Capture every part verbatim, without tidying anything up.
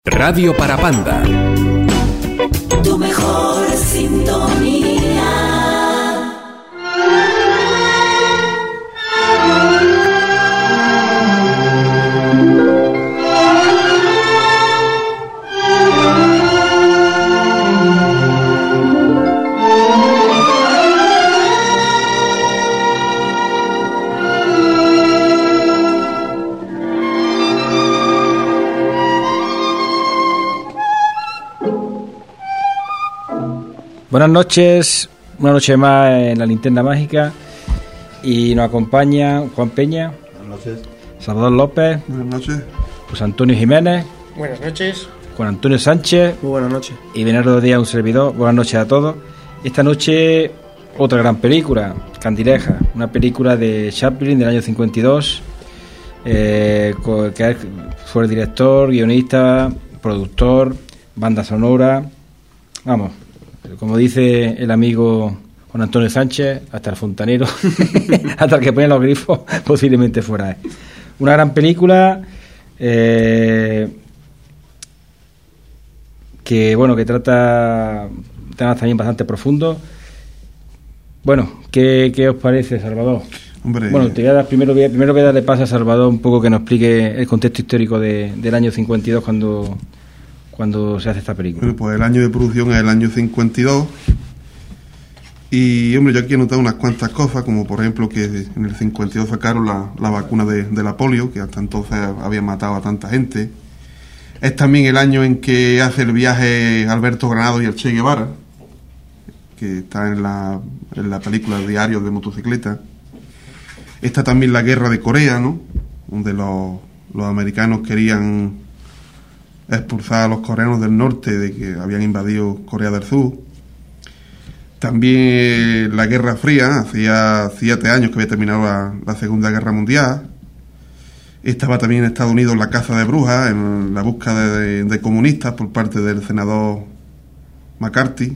Radio Parapanda. Tu mejor sintonía. Buenas noches, una noche más en la Linterna Mágica y nos acompaña Juan Peña. Buenas noches. Salvador López. Buenas noches. José Antonio Jiménez. Buenas noches. Juan Antonio Sánchez. Muy buenas noches. Y Bernardo Díaz, un servidor. Buenas noches a todos. Esta noche otra gran película, Candileja, una película de Chaplin del año cincuenta y dos, eh, que fue el director, guionista, productor, banda sonora, vamos, como dice el amigo Juan Antonio Sánchez, hasta el fontanero, hasta el que pone los grifos, posiblemente fuera. Una gran película eh, que, bueno, que trata temas también bastante profundos. Bueno, ¿qué, qué os parece, Salvador? Hombre, bueno, te voy a dar, primero, voy a, primero voy a darle paso a Salvador un poco que nos explique el contexto histórico de, del año cincuenta y dos cuando... cuando se hace esta película. Bueno, pues el año de producción es el año cincuenta y dos y, hombre, yo aquí he notado unas cuantas cosas, como por ejemplo que en el cincuenta y dos sacaron la, la vacuna de, de la polio, que hasta entonces había matado a tanta gente. Es también el año en que hace el viaje Alberto Granado y el Che Guevara, que está en la, en la película Diarios de Motocicleta. Está también la guerra de Corea, ¿no?, donde los, los americanos querían expulsar a los coreanos del norte de que habían invadido Corea del Sur. También la Guerra Fría, hacía siete años que había terminado la, la Segunda Guerra Mundial. Estaba también en Estados Unidos la caza de brujas, en la búsqueda de, de comunistas por parte del senador McCarthy.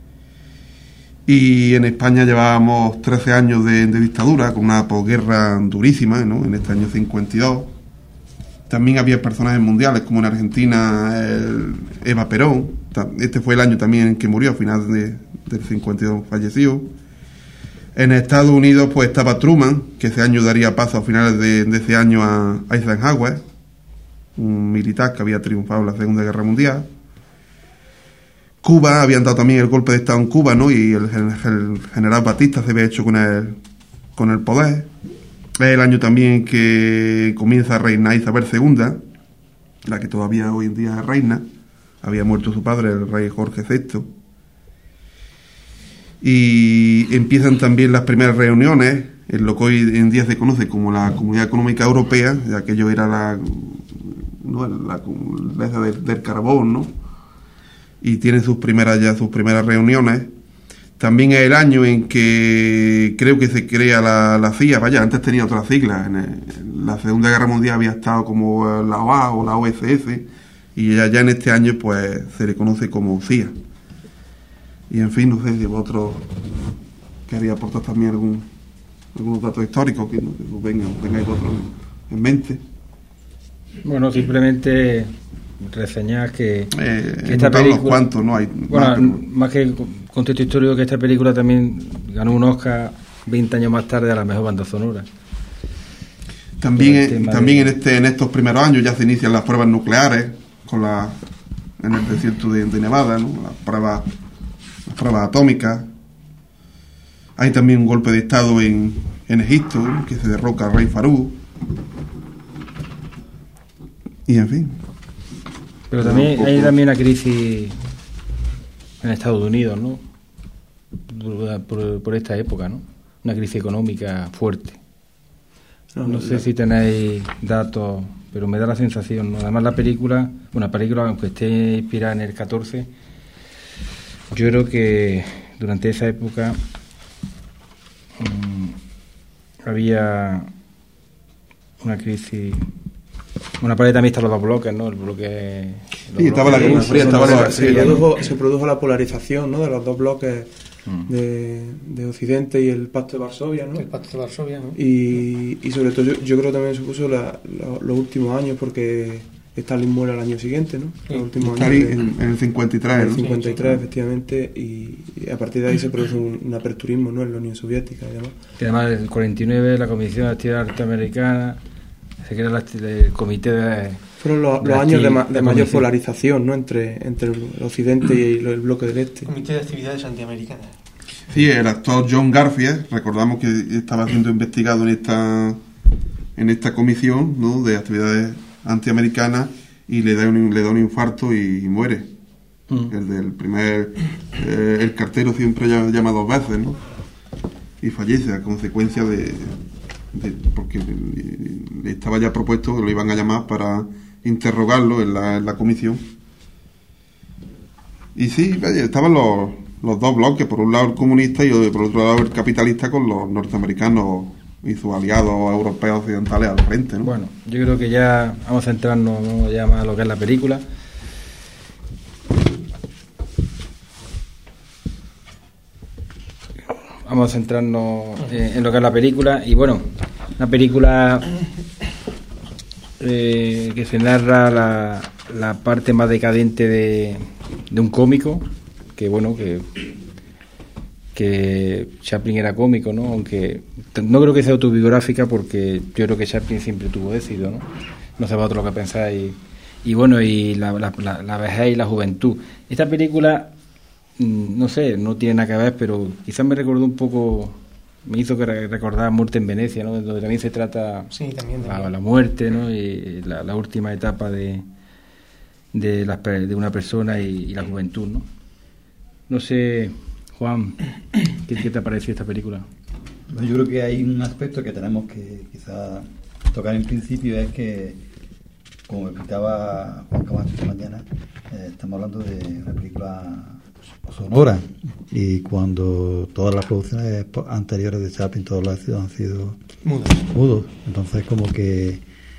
Y en España llevábamos trece años de, de dictadura, con una posguerra durísima, ¿no?, en este año cincuenta y dos. También había personajes mundiales, como en Argentina, el Eva Perón. Este fue el año también en que murió, a finales de, del cincuenta y dos falleció. En Estados Unidos pues estaba Truman, que ese año daría paso a finales de, de ese año a Eisenhower, un militar que había triunfado en la Segunda Guerra Mundial. Cuba, habían dado también el golpe de Estado en Cuba, ¿no?, y el, el, el general Batista se había hecho con el, con el poder. Es el año también que comienza a reinar Isabel segunda, la que todavía hoy en día es reina. Había muerto su padre, el rey Jorge sexto. Y empiezan también las primeras reuniones en lo que hoy en día se conoce como la Comunidad Económica Europea, ya aquello era la, no, la, la del, del carbón, ¿no? Y tienen sus primeras ya sus primeras reuniones. También es el año en que creo que se crea la, la C I A. Vaya, antes tenía otras siglas. En, el, en la Segunda Guerra Mundial había estado como la O A o la O S S, y ya, ya en este año pues se le conoce como C I A. Y en fin, no sé si vosotros queréis aportar también algún algunos datos históricos que, que vengan, tengáis vosotros en mente. Bueno, simplemente reseñar que, eh, que esta película, cuantos, ¿no? Hay bueno, más, pero... más que contexto histórico, que esta película también ganó un Oscar veinte años más tarde a la mejor banda sonora. También, también de... en este en estos primeros años ya se inician las pruebas nucleares con la en el desierto de, de Nevada, ¿no?, las pruebas las pruebas atómicas. Hay también un golpe de estado en, en Egipto, ¿no?, que se derroca al rey Farouk. Y en fin. Pero también poco... hay también una crisis en Estados Unidos, ¿no?, por, por, por esta época, ¿no?, una crisis económica fuerte. No, no sé si tenéis datos, pero me da la sensación, ¿no? Además la película, una película aunque esté inspirada en el catorce, yo creo que durante esa época mmm, había una crisis. Una pared también están los dos bloques, ¿no? El bloque... Sí, estaba la Guerra Fría, estaba la Guerra Fría. Se produjo, se produjo la polarización, ¿no?, de los dos bloques de, de Occidente y el Pacto de Varsovia, ¿no? El Pacto de Varsovia, ¿no? Y, y sobre todo yo, yo creo que también supuso la, la, los últimos años, porque Stalin muere al año siguiente, ¿no? Sí. Los últimos Stalin años de- en, en el cincuenta y tres, en el ¿no? cincuenta y tres, efectivamente, y, y a partir de ahí se produce un, un aperturismo, ¿no?, en la Unión Soviética y demás. Y además, el cuarenta y nueve, la Comisión de Actividad Norteamericana, se crea la- el comité de... Fueron los, de los años de, acti- ma- de de mayor comisión. polarización, ¿no?, entre, entre el occidente y el, el bloque del este. Comité de Actividades Antiamericanas. Sí, el actor John Garfield, recordamos que estaba siendo investigado en esta en esta comisión, ¿no?, de actividades antiamericanas, y le da un, le da un infarto y, y muere. Mm. El del primer, eh, el cartero siempre llama, llama dos veces, ¿no? Y fallece a consecuencia de, de porque le, le estaba ya propuesto que lo iban a llamar para interrogarlo en la, en la comisión. Y sí, vaya, estaban los, los dos bloques, por un lado el comunista y por otro lado el capitalista, con los norteamericanos y sus aliados europeos occidentales al frente, ¿no? Bueno, yo creo que ya vamos a centrarnos, ¿no?, ya más a lo que es la película. Vamos a centrarnos eh, en lo que es la película. Y bueno, una película eh, que se narra la, la parte más decadente de, de un cómico, que bueno, que que Chaplin era cómico, ¿no? Aunque t- no creo que sea autobiográfica, porque yo creo que Chaplin siempre tuvo éxito, ¿no? No sé vosotros lo que pensáis. Y bueno, y la, la, la, la vejez y la juventud. Esta película, mm, no sé, no tiene nada que ver, pero quizás me recordó un poco, me hizo que re- recordar Muerte en Venecia, ¿no? Donde también se trata Sí, también, la, también. la muerte, ¿no? Y la, la última etapa de de, las pe- de una persona y, y la juventud, ¿no? No sé, Juan, ¿qué, qué te ha parecido esta película? Bueno, yo creo que hay un aspecto que tenemos que quizá tocar en principio, es que, como explicaba Juan Camacho esta mañana, eh, estamos hablando de una película pues, sonora, y cuando todas las producciones po- anteriores de Chaplin, todos los éxitos han sido Mudos. mudos, entonces como que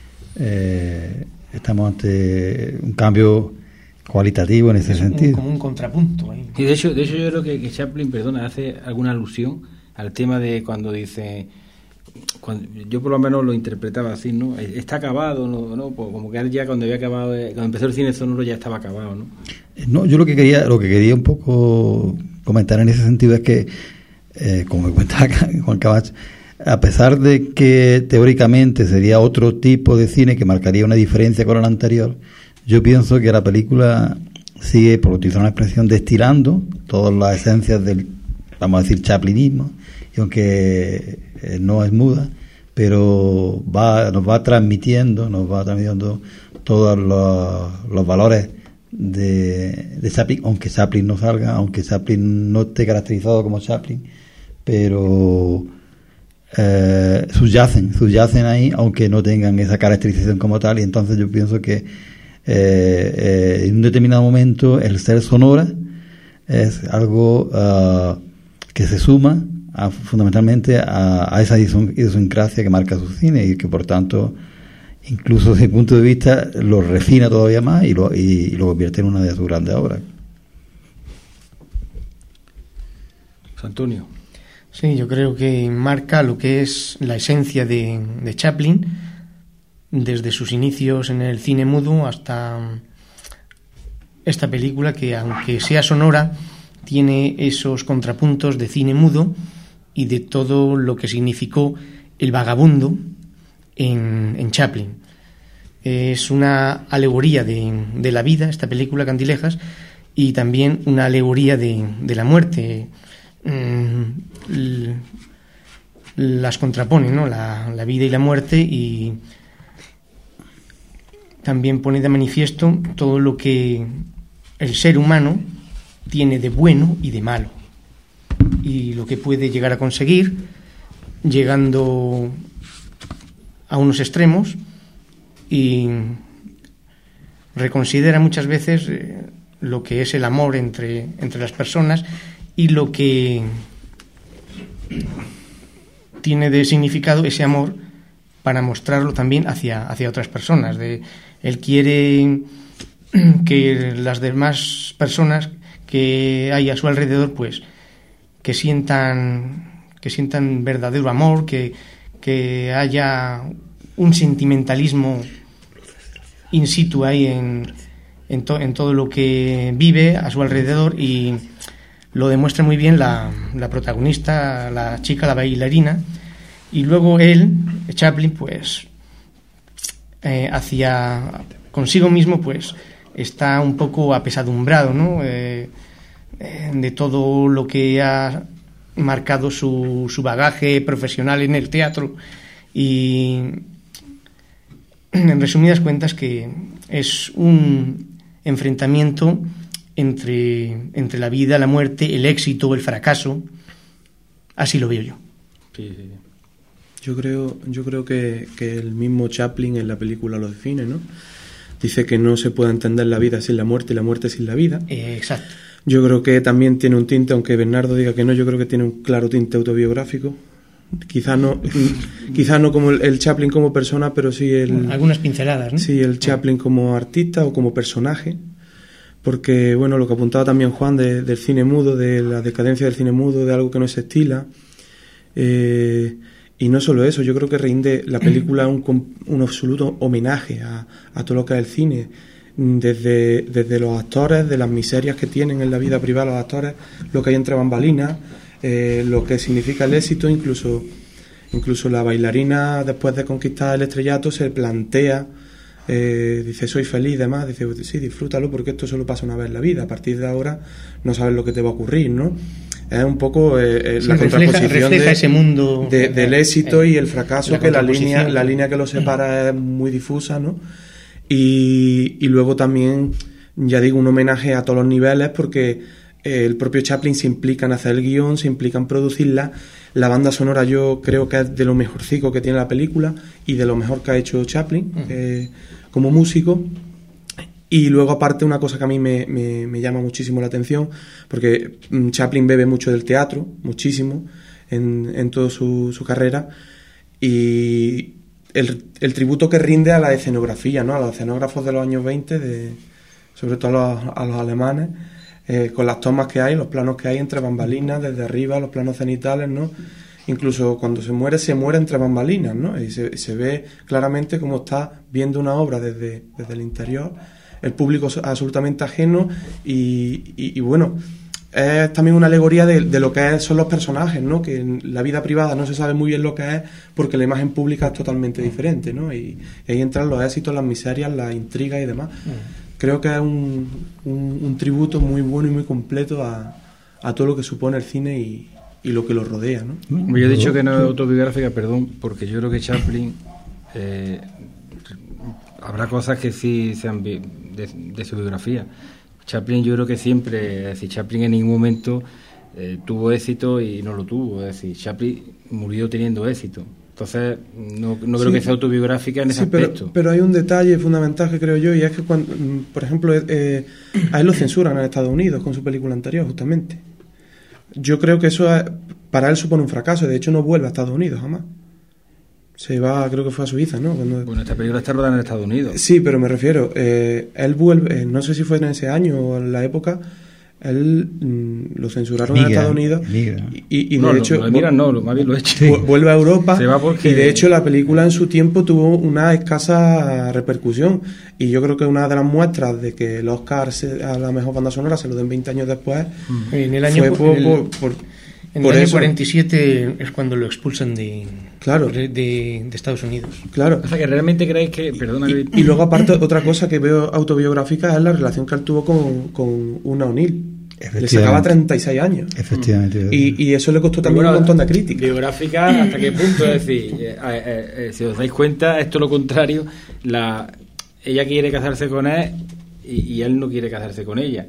eh, estamos ante un cambio cualitativo en ese Es un- sentido. como un contrapunto ahí. Y de hecho, de hecho yo creo que, que Chaplin, perdona, hace alguna alusión al tema de cuando dice, cuando, yo por lo menos lo interpretaba así, ¿no? Está acabado, ¿no? ¿no? Pues como que él ya cuando había acabado, eh, cuando empezó el cine sonoro ya estaba acabado, ¿no? No, yo lo que quería, lo que quería un poco comentar en ese sentido es que, eh, como me cuenta acá Juan Camacho, a pesar de que teóricamente sería otro tipo de cine que marcaría una diferencia con el anterior, yo pienso que la película sigue, por utilizar una expresión, destilando todas las esencias del, vamos a decir, chaplinismo, y aunque eh, no es muda, pero va, nos va transmitiendo, nos va transmitiendo todos los, los valores de, de Chaplin, aunque Chaplin no salga, aunque Chaplin no esté caracterizado como Chaplin, pero eh, subyacen, subyacen ahí, aunque no tengan esa caracterización como tal. Y entonces yo pienso que eh, eh, en un determinado momento el ser sonora es algo uh, que se suma a, fundamentalmente a, a esa idiosincrasia que marca su cine, y que por tanto, incluso desde el punto de vista, lo refina todavía más y lo, y, y lo convierte en una de sus grandes obras. Antonio. Sí, yo creo que marca lo que es la esencia de, de Chaplin, desde sus inicios en el cine mudo hasta esta película, que aunque sea sonora, tiene esos contrapuntos de cine mudo y de todo lo que significó el vagabundo en, en Chaplin. Es una alegoría de, de la vida, esta película, Candilejas, y también una alegoría de, de la muerte. Mm, l- las contrapone, ¿no? La, la vida y la muerte, y también pone de manifiesto todo lo que el ser humano tiene de bueno y de malo, y lo que puede llegar a conseguir llegando a unos extremos, y reconsidera muchas veces eh, lo que es el amor entre, entre las personas, y lo que tiene de significado ese amor para mostrarlo también hacia, hacia otras personas. De, él quiere que las demás personas que hay a su alrededor, pues, que sientan, que sientan verdadero amor, que, que haya un sentimentalismo in situ ahí en, en, to, en todo lo que vive a su alrededor, y lo demuestra muy bien la, la protagonista, la chica, la bailarina, y luego él, Chaplin, pues eh, hacia consigo mismo, pues está un poco apesadumbrado, ¿no? Eh, eh, de todo lo que ha marcado su, su bagaje profesional en el teatro, y en resumidas cuentas que es un enfrentamiento entre, entre la vida, la muerte, el éxito, el fracaso. Así lo veo yo. Sí, sí. Yo creo, yo creo que, que el mismo Chaplin en la película lo define, ¿no? Dice que no se puede entender la vida sin la muerte y la muerte sin la vida. Eh, exacto. Yo creo que también tiene un tinte, aunque Bernardo diga que no, yo creo que tiene un claro tinte autobiográfico. Quizá no, quizá no como el, el Chaplin como persona, pero sí el... Algunas pinceladas, ¿no? Sí, el Chaplin como artista o como personaje. Porque, bueno, lo que apuntaba también Juan de, del cine mudo, de la decadencia del cine mudo, de algo que no se estila. Eh... Y no solo eso, yo creo que rinde la película un, un absoluto homenaje a, a todo lo que es el cine, desde, desde los actores, de las miserias que tienen en la vida privada los actores, lo que hay entre bambalinas, eh, lo que significa el éxito, incluso, incluso la bailarina después de conquistar el estrellato se plantea, eh, dice soy feliz y demás, dice sí, disfrútalo porque esto solo pasa una vez en la vida, a partir de ahora no sabes lo que te va a ocurrir, ¿no? Es un poco eh, sí, la refleja, contraposición refleja de, ese mundo de, del éxito eh, y el fracaso, la que la línea, la línea que los separa es muy difusa, ¿no? Y, y luego también, ya digo, un homenaje a todos los niveles, porque eh, el propio Chaplin se implica en hacer el guión, se implica en producirla. La banda sonora yo creo que es de lo mejorcico que tiene la película y de lo mejor que ha hecho Chaplin eh, como músico. Y luego, aparte, una cosa que a mí me, me, me llama muchísimo la atención, porque Chaplin bebe mucho del teatro, muchísimo, en, en toda su, su carrera, y el, el tributo que rinde a la escenografía, ¿no? A los escenógrafos de los años veinte, de, sobre todo a los, a los alemanes, eh, con las tomas que hay, los planos que hay entre bambalinas, desde arriba, los planos cenitales, ¿no? Incluso cuando se muere, se muere entre bambalinas, ¿no? Y se, se ve claramente cómo está viendo una obra desde, desde el interior, el público absolutamente ajeno, y, y, y bueno, es también una alegoría de, de lo que son los personajes, ¿no? Que en la vida privada no se sabe muy bien lo que es porque la imagen pública es totalmente diferente, ¿no? Y, y ahí entran los éxitos, las miserias, las intrigas y demás. Creo que es un, un, un tributo muy bueno y muy completo a, a todo lo que supone el cine y, y lo que lo rodea, ¿no? Yo he dicho que no es autobiográfica, perdón, porque yo creo que Chaplin... Eh, habrá cosas que sí sean de, de su biografía. Chaplin yo creo que siempre, es decir, Chaplin en ningún momento eh, tuvo éxito y no lo tuvo, es decir, Chaplin murió teniendo éxito. Entonces no, no creo sí, que sea autobiográfica en ese sí, pero, aspecto. Pero hay un detalle fundamental que creo yo, y es que cuando, por ejemplo, eh, a él lo censuran en Estados Unidos con su película anterior, justamente. Yo creo que eso es, para él supone un fracaso, de hecho no vuelve a Estados Unidos jamás. Se va, creo que fue a Suiza, ¿no? Cuando... Bueno, esta película está rodada en Estados Unidos. Sí, pero me refiero, eh, él vuelve, eh, no sé si fue en ese año o en la época, él mmm, lo censuraron migra, en Estados Unidos. Migra. Y, y no, de no, hecho... No, mira, no, más bien lo he hecho. Sí. Vuelve a Europa. Se va porque... Y de hecho la película en su tiempo tuvo una escasa repercusión. Y yo creo que una de las muestras de que el Oscar se, a la mejor banda sonora se lo den veinte años después, mm. en el año fue por... el... por, por En Por el año eso, cuarenta y siete es cuando lo expulsan de, claro. de, de, de Estados Unidos. Claro. O sea, que realmente creéis que... Perdona, y, y luego, aparte, otra cosa que veo autobiográfica es la relación que él tuvo con, con Una O'Neill. Le sacaba treinta y seis años. Efectivamente. Y, y eso le costó también bueno, un montón de críticas. Biográfica, ¿hasta qué punto? Es decir, eh, eh, eh, si os dais cuenta, esto es lo contrario. La, ella quiere casarse con él y, y él no quiere casarse con ella.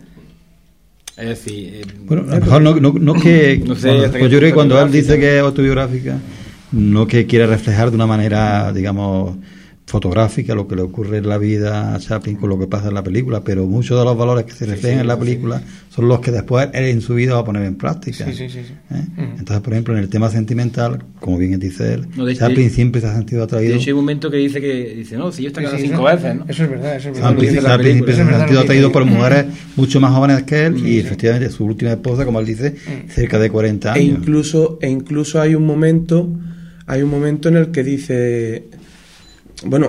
Es decir, eh, bueno, a lo mejor no, no, no que no sé, cuando, pues yo creo que cuando él dice que es autobiográfica, no que quiera reflejar de una manera, digamos, fotográfica lo que le ocurre en la vida a Chaplin con lo que pasa en la película, pero muchos de los valores que se reflejan sí, sí, en la película sí. son los que después él en su vida va a poner en práctica. Sí, sí, sí, sí. ¿Eh? Uh-huh. Entonces, por ejemplo, en el tema sentimental, como bien dice él, no, de, Chaplin de, siempre se ha sentido atraído. De hecho, hay un momento que dice que dice no, si yo estoy casado sí, cinco eso, veces, ¿no? Eso es verdad, eso es verdad. Chaplin, Chaplin, Chaplin siempre se ha sentido atraído por mujeres mucho más jóvenes que él, sí, y sí. efectivamente su última esposa, como él dice, sí. cerca de cuarenta años. E incluso, e incluso hay un momento, hay un momento en el que dice, bueno,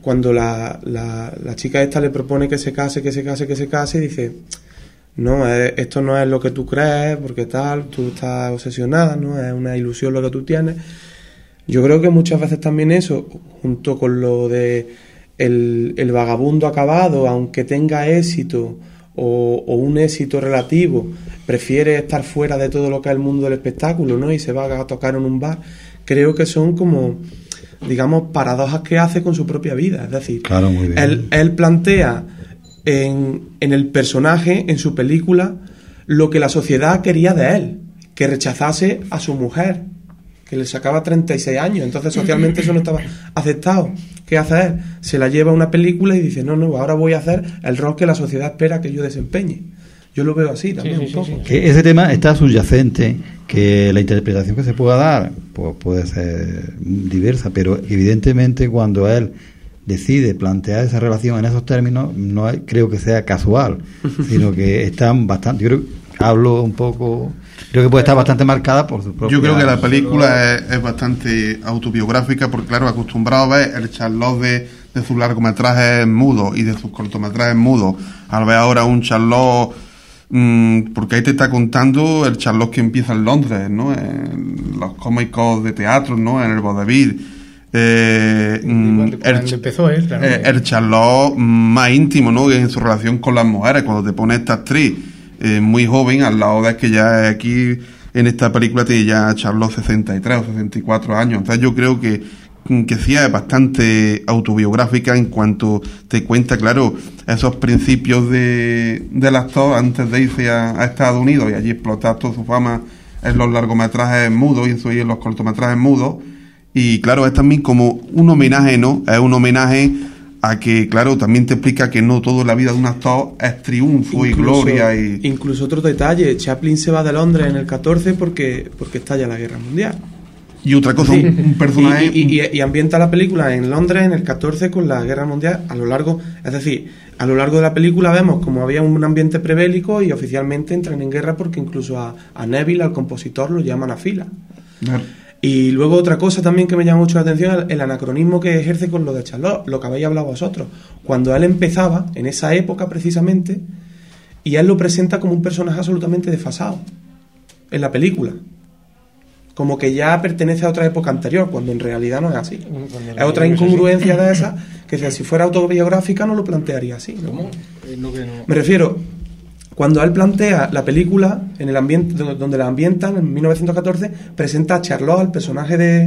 cuando la, la, la chica esta le propone que se case, que se case, que se case, dice, no, eh, esto no es lo que tú crees, porque tal, tú estás obsesionada, no es una ilusión lo que tú tienes. Yo creo que muchas veces también eso, junto con lo de el, el vagabundo acabado, aunque tenga éxito o, o un éxito relativo, prefiere estar fuera de todo lo que es el mundo del espectáculo, ¿no? Y se va a tocar en un bar. Creo que son como, digamos, paradojas que hace con su propia vida. Es decir, claro, muy bien. Él, él plantea en, en el personaje, en su película, lo que la sociedad quería de él, que rechazase a su mujer, que le sacaba treinta y seis años, entonces socialmente eso no estaba aceptado. ¿Qué hace él? Se la lleva a una película y dice, no, no, ahora voy a hacer el rol que la sociedad espera que yo desempeñe. Yo lo veo así también, sí, sí, un poco. Sí, sí. Que ese tema está subyacente, que la interpretación que se pueda dar pues, puede ser diversa, pero evidentemente cuando él decide plantear esa relación en esos términos, no hay, creo que sea casual, sino que están bastante, yo creo, hablo un poco, creo que puede estar bastante marcada por su propia... Yo creo que la película es, es bastante autobiográfica, porque claro, acostumbrado a ver el Charlot de, de sus largometrajes mudos y de sus cortometrajes mudos, al ver ahora un Charlot, mmm, porque ahí te está contando el Charlot que empieza en Londres, ¿no? En los cómicos de teatro, ¿no? En el vodevil. Eh, cuando, el, cuando empezó él, claro. eh, el Charlot más íntimo, ¿no? En su relación con las mujeres, cuando te pone esta actriz eh, muy joven al lado de que ya aquí en esta película tiene ya Charlot sesenta y tres o sesenta y cuatro años. Entonces yo creo que que sí es bastante autobiográfica en cuanto te cuenta, claro, esos principios de del actor antes de irse a, a Estados Unidos y allí explotar toda su fama en los largometrajes mudos y en los cortometrajes mudos. Y claro, es también como un homenaje, ¿no? Es un homenaje a que, claro, también te explica que no todo en la vida de un actor es triunfo incluso, y gloria. Y incluso otro detalle, Chaplin se va de Londres en el catorce porque, porque estalla la Guerra Mundial. Y otra cosa, sí. un, un personaje... Y, y, y, y ambienta la película en Londres en el catorce con la Guerra Mundial a lo largo... Es decir, a lo largo de la película vemos como había un ambiente prebélico y oficialmente entran en guerra porque incluso a, a Neville, al compositor, lo llaman a fila. Claro. Y luego otra cosa también que me llama mucho la atención, el anacronismo que ejerce con lo de Charlot, lo que habéis hablado vosotros. Cuando él empezaba, en esa época precisamente, y él lo presenta como un personaje absolutamente desfasado en la película. Como que ya pertenece a otra época anterior, cuando en realidad no es así. Es otra incongruencia de esa, que si fuera autobiográfica no lo plantearía así, ¿no? ¿Cómo? Eh, no, que no. Me refiero... Cuando él plantea la película, en el ambiente donde la ambientan, en mil novecientos catorce, presenta a Charlot, al personaje de...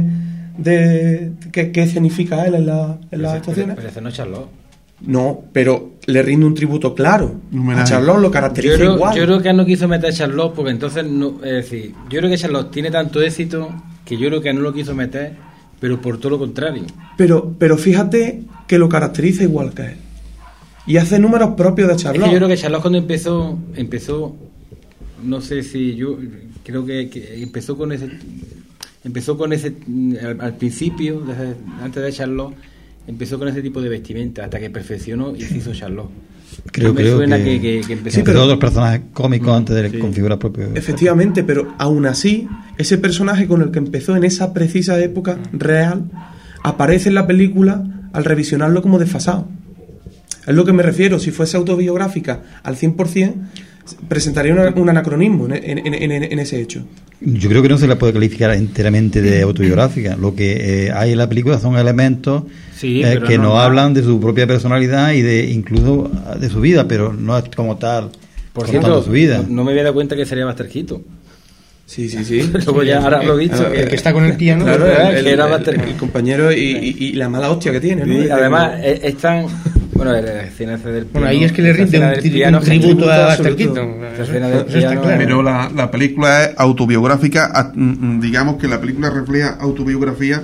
de ¿qué, qué escenifica él en, la, en las actuaciones? Pero ese no es Charlot. No, pero le rinde un tributo claro. A Charlot lo caracteriza yo creo, igual. Yo creo que él no quiso meter a Charlot porque entonces... no Es decir, yo creo que Charlot tiene tanto éxito que yo creo que no lo quiso meter, pero por todo lo contrario. Pero, pero fíjate que lo caracteriza igual que él. Y hace números propios de Charlot. Es que yo creo que Charlot cuando empezó, empezó, no sé si yo creo que, que empezó con ese, empezó con ese, al, al principio, desde, antes de Charlot, empezó con ese tipo de vestimenta hasta que perfeccionó y se hizo Charlot. Creo, me creo suena que, que, que, que empezó. Sí, pero todos los personajes cómicos mm, antes de sí. configurar propio. Efectivamente, pero aún así, ese personaje con el que empezó en esa precisa época mm. real, aparece en la película al revisionarlo como desfasado. Es lo que me refiero, si fuese autobiográfica al cien por ciento, presentaría una, un anacronismo en, en, en, en ese hecho. Yo creo que no se la puede calificar enteramente de autobiográfica. Lo que eh, hay en la película son elementos sí, eh, que no, nos hablan de su propia personalidad y de incluso de su vida, pero no es como tal. Por cierto, su vida. No, no me había dado cuenta que sería Basterquito. Sí, sí, sí. Luego ya ahora lo he dicho. El, el que está con el piano. Claro, el, el, el, el, el compañero y, y, y la mala hostia que tiene, ¿no? Sí, además, es, es tan... Bueno, la escena del piano, bueno, ahí es que le rinde un, piano, un tributo a Basterquito. Pero la, la película es autobiográfica, digamos que la película refleja autobiografía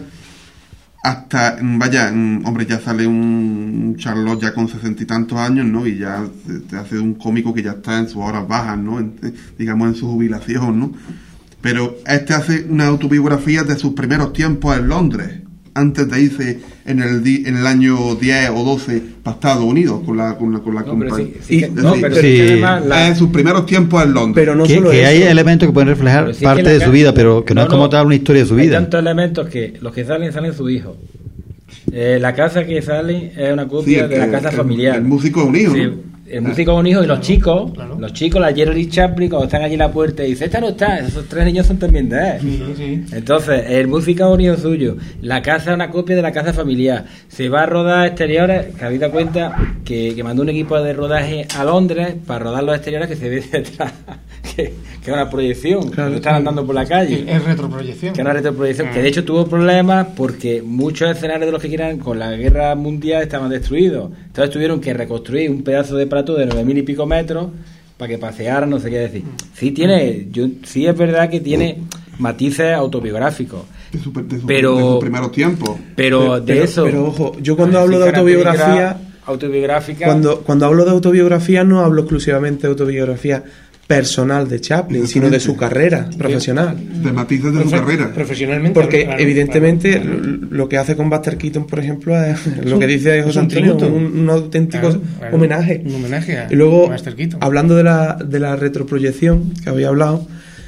hasta, vaya, hombre, ya sale un Charlot ya con sesenta y tantos años, ¿no? Y ya te hace un cómico que ya está en sus horas bajas, ¿no? En, digamos, en su jubilación, ¿no? Pero este hace una autobiografía de sus primeros tiempos en Londres, antes de irse en el di, en el año diez o doce para Estados Unidos con la con la, con la no, compañía. Sí, sí, no, pero sí. Sí. La... En sus primeros tiempos en Londres. Pero no que, solo que eso. hay elementos que pueden reflejar sí parte de su vida, pero que no, no es como no, tal una historia de su vida. Hay tantos elementos que los que salen salen sus hijos. Eh, la casa que sale es una copia Sí, de la el- casa el- familiar. el músico es un hijo, Sí, ¿no? el músico es un hijo y los chicos, Claro. los chicos, la Jerry Chaplin, cuando están allí en la puerta y dicen, esta no está, esos tres niños son también de él. Sí, sí. Entonces, el músico es un hijo suyo, la casa es una copia de la casa familiar, se va a rodar exteriores, que habéis dado cuenta que, que mandó un equipo de rodaje a Londres para rodar los exteriores que se ve detrás, que, que es una proyección, Claro. no están andando por la calle. Es retroproyección. Que es una retroproyección, Ah. que de hecho tuvo problemas porque muchos escenarios de los que quieran con la guerra mundial estaban destruidos. Entonces tuvieron que reconstruir un pedazo de plató de nueve mil y pico metros para que pasearan, no sé qué decir. Sí tiene, yo sí es verdad que tiene matices autobiográficos. De su, de su- Pero- de sus primeros tiempos. Pero de pero, eso. pero, ojo, yo cuando hablo Sí, de que una película autobiografía, autobiográfica. cuando, cuando hablo de autobiografía no hablo exclusivamente de autobiografía personal de Chaplin, sino de su carrera profesional. De matices de su Profe- carrera. Profesionalmente. Porque claro, evidentemente claro, claro. l- lo que hace con Buster Keaton, por ejemplo, es lo un- que dice es José un Antonio, tributo. un, un auténtico Claro, claro. homenaje. Un homenaje a Y luego, Buster Keaton. hablando de la, de la retroproyección que había hablado,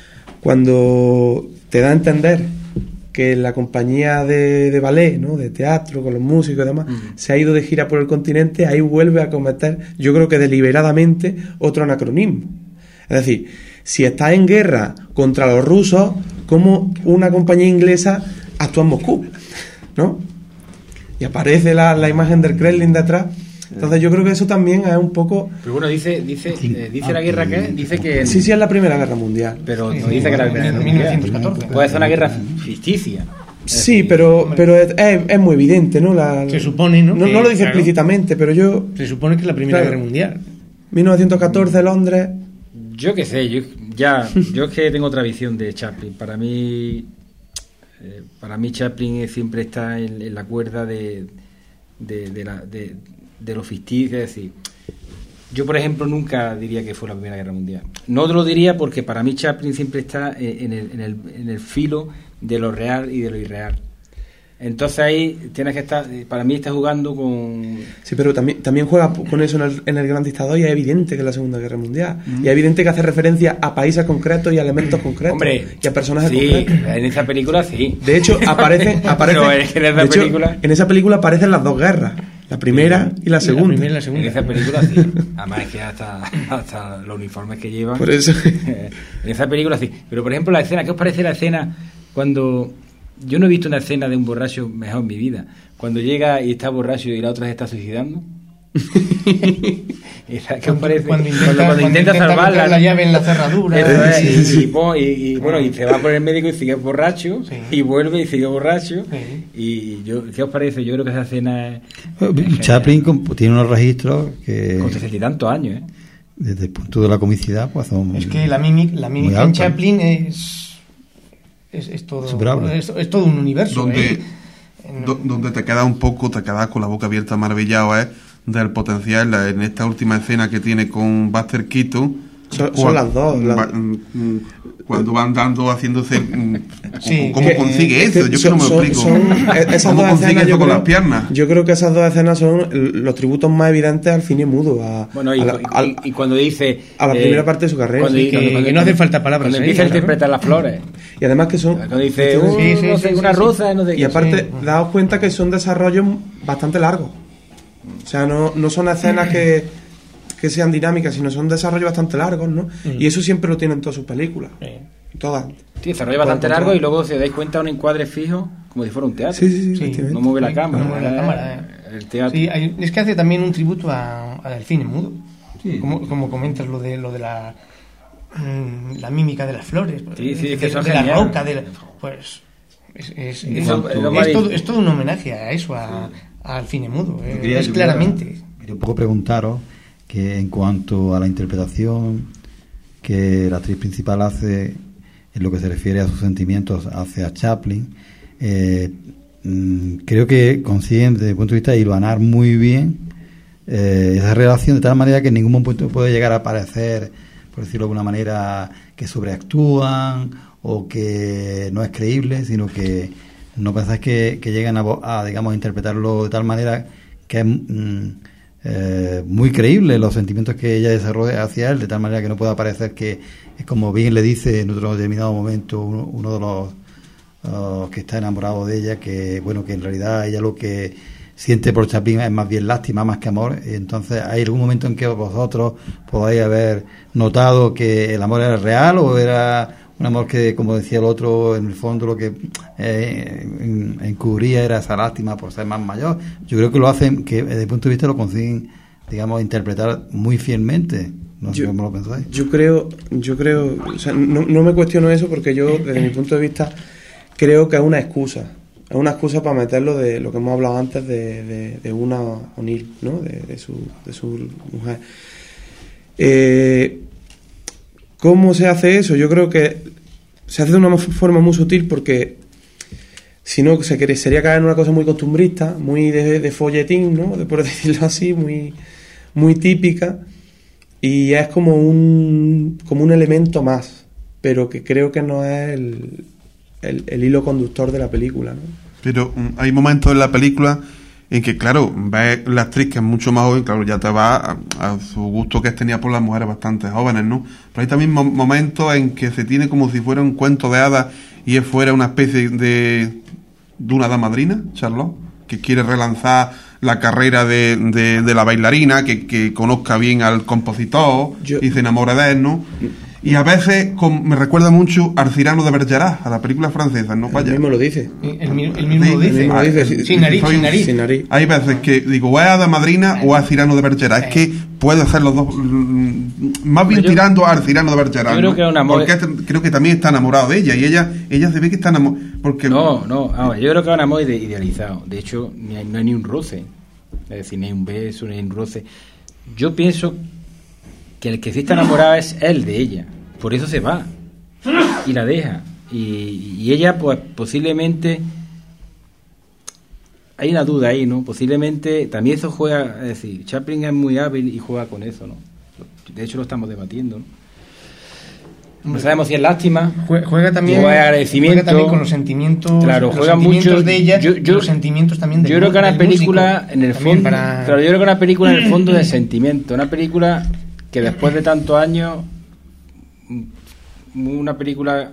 cuando te da a entender que la compañía de, de ballet, ¿no? De teatro, con los músicos y demás, se ha ido de gira por el continente, ahí vuelve a cometer, yo creo que deliberadamente, otro anacronismo. Es decir, si está en guerra contra los rusos, ¿cómo una compañía inglesa actúa en Moscú? ¿No? Y aparece la, la imagen del Kremlin detrás. Entonces yo creo que eso también es un poco... Pero bueno, dice, dice, eh, dice la guerra que es, dice que. Sí, sí, es la Primera Guerra Mundial. Pero Sí, no sí, dice que era la en Primera Guerra mil novecientos Mundial. catorce. Puede ser una guerra ficticia. Sí, pero, pero es, es- es muy evidente, ¿no? La, Se supone, ¿no? No, que, no lo dice claro, explícitamente, pero yo... Se supone que es la Primera Claro. Guerra Mundial. mil novecientos catorce, Londres... Yo qué sé, yo ya, yo es que tengo otra visión de Chaplin. Para mí, eh, para mí Chaplin siempre está en, en la cuerda de, de, de, la, de, de lo ficticio, es decir, yo por ejemplo nunca diría que fue la Primera Guerra Mundial. No te lo diría porque para mí Chaplin siempre está en el, en el, en el filo de lo real y de lo irreal. Entonces ahí tienes que estar, para mí está jugando con... Sí, pero también, también juega con eso en el, en el Gran Dictador y es evidente que es la Segunda Guerra Mundial. Y es evidente que hace referencia a países concretos y a elementos concretos. Hombre, y a personajes sí, concretos. en esa película sí. De hecho, aparece, aparece Pero es que en esa de hecho, película- en esa película aparecen las dos guerras. La primera y la segunda. La primera y la segunda. En esa película sí. Además es que hasta, hasta los uniformes que llevan. Por eso. En esa película sí. Pero por ejemplo la escena, ¿qué os parece la escena cuando... Yo no he visto una escena de un borracho mejor en mi vida. Cuando llega y está borracho y la otra se está suicidando. Esa- ¿Qué os parece? Cuando intenta, cuando, cuando intenta salvarla, meter la ¿no? llave en la cerradura. Eso es, Sí, y, sí. y pon- y- y, bueno, y se va por el médico y sigue borracho, Sí. y vuelve y sigue borracho. Sí. Y yo, ¿qué os parece? Yo creo que esa escena es, es Chaplin comp- tiene unos registros que, con sesenta y tantos años, ¿eh? desde el punto de la comicidad, pues son Es que la mímica, la mímica en alta. Chaplin es, es, es todo, Superable. es, es todo un universo. Donde, ¿eh? En- do- donde te queda un poco, te quedas con la boca abierta maravillado, ¿eh? Del potencial la- en esta última escena que tiene con Buster Keaton. Son- son cua- las dos, las- va- mm, mm, cuando van dando, haciéndose. mm, Sí, ¿Cómo que- consigue es eso? que Yo que son- no me son- explico. son- e- esas ¿Cómo dos consigue escenas, eso yo con creo- las piernas? Yo creo que esas dos escenas son el- los tributos más evidentes al cine mudo. A, Bueno, y, a la, y- al- y cuando dice... a la eh, primera parte de su carrera, cuando sí, di- que- cuando- cuando- que no hace falta palabras, Cuando ¿eh? empieza a Claro. interpretar las flores. y además que son... Cuando dice, Sí, "Uh, sí, sí, no sé, sí, una sí, rusa, no sé Y qué". aparte, Sí. daos cuenta que son desarrollos bastante largos. O sea, no, no son escenas que, que sean dinámicas, sino son desarrollos bastante largos, ¿no? Y eso siempre lo tienen todas sus películas. Sí. Todas. Sí, desarrollo bastante Bueno, largo pues, y luego si os dais cuenta un encuadre fijo como si fuera un teatro. Sí, sí, sí. Sí. efectivamente. No mueve la cámara. No mueve la eh, cámara, eh. El teatro. Sí, hay- es que hace también un tributo a- al cine mudo. Sí. Como, como comentas lo de lo de la mm, la mímica de las flores, pues, Sí, sí, de, es que eso es de la genial. roca, de la- pues es, es, es- Eso es lo es más todo, difícil. es todo un homenaje a eso, a- al cine mudo. eh, Yo quería- es yo quería- claramente. Quería un poco preguntaros que en cuanto a la interpretación que la actriz principal hace en lo que se refiere a sus sentimientos hacia Chaplin, eh, mm, creo que consiguen desde el punto de vista de hilvanar muy bien eh, esa relación de tal manera que en ningún momento puede llegar a parecer, por decirlo de alguna manera, que sobreactúan o que no es creíble, sino que no pensáis que, que llegan a, vo- a, digamos, interpretarlo de tal manera que es mm, eh, muy creíble los sentimientos que ella desarrolla hacia él, de tal manera que no pueda parecer que es como bien le dice en otro determinado momento uno, uno de los uh, que está enamorado de ella, que bueno, que en realidad ella lo que siente por Chaplin es más bien lástima más que amor. Y entonces, ¿hay algún momento en que vosotros podáis haber notado que el amor era real o era un amor que, como decía el otro, en el fondo lo que eh, encubría era esa lástima por ser más mayor? Yo creo que lo hacen, que desde el punto de vista lo consiguen, digamos, interpretar muy fielmente. No sé yo, cómo lo pensáis. Yo creo, yo creo, o sea, no, no me cuestiono eso porque yo, desde mi punto de vista, creo que es una excusa. Es una excusa para meterlo de lo que hemos hablado antes de, de, de Una O'Neill, ¿no? De, de, su, de su mujer. Eh, ¿Cómo se hace eso? Yo creo que se hace de una forma muy sutil porque si no se quiere, sería caer en una cosa muy costumbrista, muy de, de folletín, ¿no? De, por decirlo así, muy, muy típica, y es como un, como un elemento más, pero que creo que no es el, el, el hilo conductor de la película, ¿no? Pero um, hay momentos en la película en que, claro, ves la actriz que es mucho más joven, claro, ya te va a, a su gusto que tenía por las mujeres bastante jóvenes, ¿no? Pero hay también mo- momentos en que se tiene como si fuera un cuento de hadas y es fuera una especie de, de una hada madrina, Charlotte, que quiere relanzar la carrera de, de, de la bailarina, que, que conozca bien al compositor Yo... y se enamora de él, ¿no? Y a veces con, me recuerda mucho al Cyrano de Bergerac, a la película francesa, ¿no? Vaya. El mismo lo dice. El, el mismo sí, lo dice. El mismo ah, dice. Sin, sin, nariz, sin, nariz. sin nariz. Hay veces que digo, o es Hada Madrina o es Cyrano de Bergerac. Es que puede hacer los dos. Más bien yo, tirando al Cyrano de Bergerac. Yo creo, ¿no? que es un amor... Porque este, creo que también está enamorado de ella. Y ella ella se ve que está enamorada. Porque... No, no, vamos, yo creo que es un amor idealizado. De hecho, no hay, no hay ni un roce. Es decir, ni un beso, ni un roce. Yo pienso que el que sí está enamorado es él de ella. Por eso se va y la deja y, y ella pues posiblemente hay una duda ahí, ¿no? Posiblemente también eso juega, es decir, Chaplin es muy hábil y juega con eso, ¿no? De hecho lo estamos debatiendo, ¿no? No sabemos si es lástima, juega también, juega agradecimiento, juega también con los sentimientos, claro, los juega sentimientos mucho de ella, yo, yo, los sentimientos también del yo creo que una película músico, en el fondo, para... claro, yo creo que una película en el fondo de sentimiento, una película que después de tantos años, una película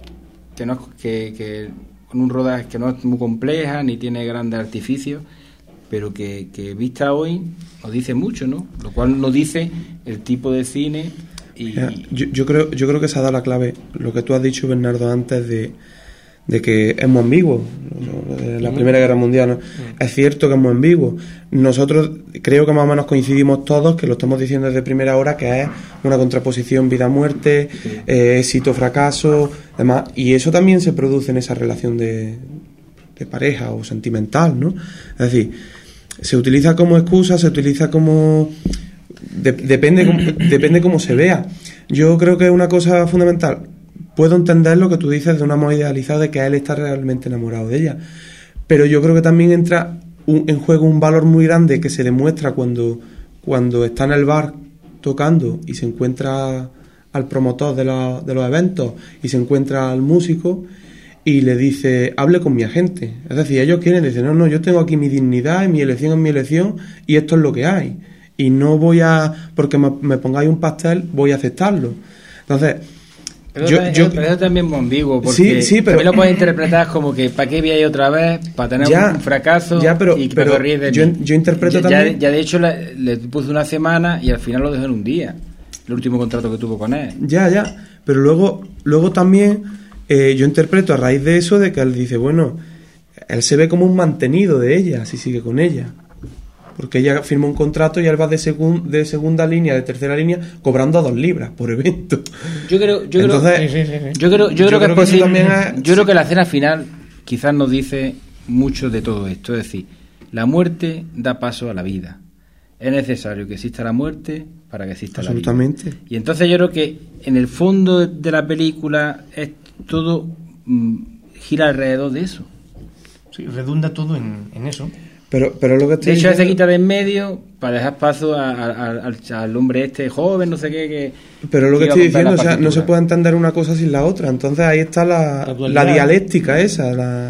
que no que, que con un rodaje que no es muy compleja ni tiene grandes artificios, pero que, que vista hoy nos dice mucho, ¿no? Lo cual nos dice el tipo de cine y Mira, yo, yo creo yo creo que se ha dado la clave lo que tú has dicho, Bernardo, antes de de que es muy ambiguo, ¿no? La Primera Guerra Mundial, ¿no? Es cierto que es muy ambiguo. Nosotros creo que más o menos coincidimos todos, que lo estamos diciendo desde primera hora, que es una contraposición vida-muerte, eh, éxito-fracaso, demás, y eso también se produce en esa relación de, de pareja o sentimental, ¿no? Es decir, se utiliza como excusa, se utiliza como... De, depende, depende cómo se vea. Yo creo que es una cosa fundamental. Puedo entender lo que tú dices de un amor idealizado, de que él está realmente enamorado de ella, pero yo creo que también entra un, en juego un valor muy grande que se demuestra cuando, cuando está en el bar tocando y se encuentra al promotor de, la, de los eventos y se encuentra al músico y le dice, hable con mi agente. Es decir, ellos quieren decir, no, no, yo tengo aquí mi dignidad y mi elección es mi elección y esto es lo que hay, y no voy a, porque me, me pongáis un pastel, voy a aceptarlo. Entonces, Pero, yo, yo, pero eso también es muy ambiguo, porque sí, sí, pero, también lo puedes interpretar como que ¿para qué voy a ir otra vez? Para tener ya, un fracaso ya, pero, y que pero me ríes de yo, mí. yo interpreto ya, también... Ya, ya de hecho le, le puse una semana y al final lo dejó en un día, el último contrato que tuvo con él. Ya, ya, pero luego, luego también eh, yo interpreto a raíz de eso de que él dice, bueno, él se ve como un mantenido de ella, si sigue con ella. Porque ella firma un contrato y él va de, segun, de segunda línea, de tercera línea, cobrando dos libras por evento. Yo creo, yo Entonces, creo, sí, sí, sí. yo creo, yo, yo creo, creo que, es que también es... yo creo que la escena final quizás nos dice mucho de todo esto. Es decir, la muerte da paso a la vida. Es necesario que exista la muerte para que exista la vida. Absolutamente. Y entonces yo creo que en el fondo de la película es todo mmm, gira alrededor de eso. Sí, redunda todo en, en eso. Pero, pero lo que de hecho, diciendo... se quita de en medio para dejar paso a, a, a, al, al hombre este joven, no sé qué. Que, pero lo que, que estoy diciendo, o sea, no se puede entender una cosa sin la otra. Entonces ahí está la, la, la dialéctica esa. La...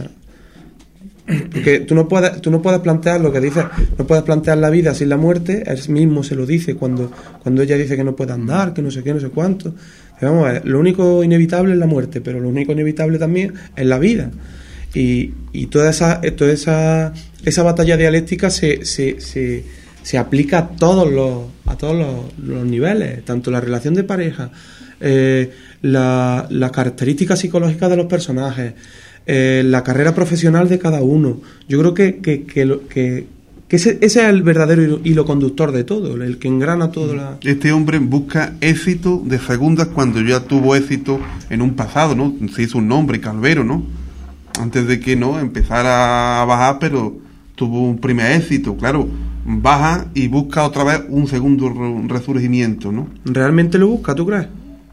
Porque tú no puedes tú no puedes plantear lo que dices, no puedes plantear la vida sin la muerte. Él mismo se lo dice cuando, cuando ella dice que no puede andar, que no sé qué, no sé cuánto. Vamos a ver, lo único inevitable es la muerte, pero lo único inevitable también es la vida. Y, y toda esa toda esa, esa batalla dialéctica se, se, se, se aplica a todos los a todos los, los niveles, tanto la relación de pareja, eh, la, las características psicológicas de los personajes, eh, la carrera profesional de cada uno. Yo creo que, que, que, lo, que, que ese, ese es el verdadero hilo, hilo conductor de todo, el que engrana todo. La... Este hombre busca éxito de segundas cuando ya tuvo éxito en un pasado, ¿no? Se hizo un nombre, Calvero, ¿no? Antes de que no empezara a bajar, pero tuvo un primer éxito, claro, baja y busca otra vez un segundo resurgimiento, ¿no? ¿Realmente lo busca, tú crees?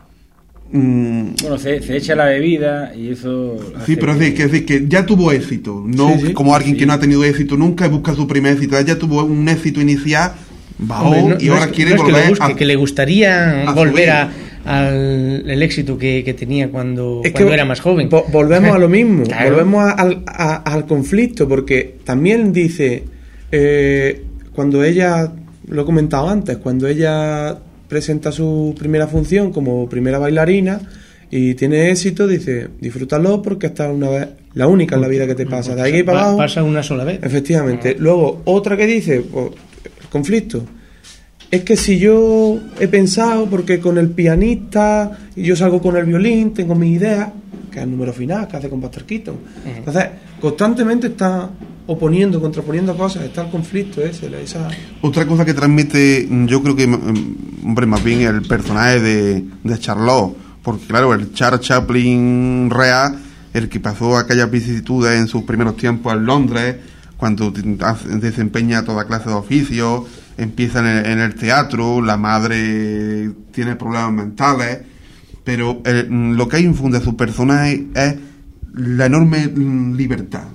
Mm. Bueno, se, se echa la bebida y eso... Sí, pero es decir, que, es decir, que ya tuvo éxito, no sí, sí. como alguien Sí. que no ha tenido éxito nunca y busca su primer éxito, ya tuvo un éxito inicial, bajó Hombre, no- y no ahora es- quiere no es que volver le busque, a... que le gustaría a volver subir. a, al el éxito que, que tenía cuando, Es cuando que era más joven. vo- volvemos a lo mismo, Claro. volvemos a- al, a- al conflicto, porque también dice, eh, cuando ella, lo he comentado antes, cuando ella presenta su primera función como primera bailarina y tiene éxito, dice, disfrútalo porque esta es una vez, la única en la vida que te pasa, de ahí para Pa- abajo. Pasa una sola vez. Efectivamente. Luego, otra que dice, pues, el conflicto. Es que si yo he pensado, porque con el pianista, y yo salgo con el violín, tengo mi idea, que es el número final, que hace con Buster Keaton. Entonces, constantemente está oponiendo, contraponiendo cosas, está el conflicto ese, esa... Otra cosa que transmite, yo creo que, mm, hombre, más bien el personaje de, de Charlotte, porque claro, el Charles Chaplin real, el que pasó aquellas vicisitudes en sus primeros tiempos en Londres, cuando hace- desempeña toda clase de oficios, empieza en el, en el teatro, la madre tiene problemas mentales, pero el- lo que infunde a su personaje es la enorme mm, libertad.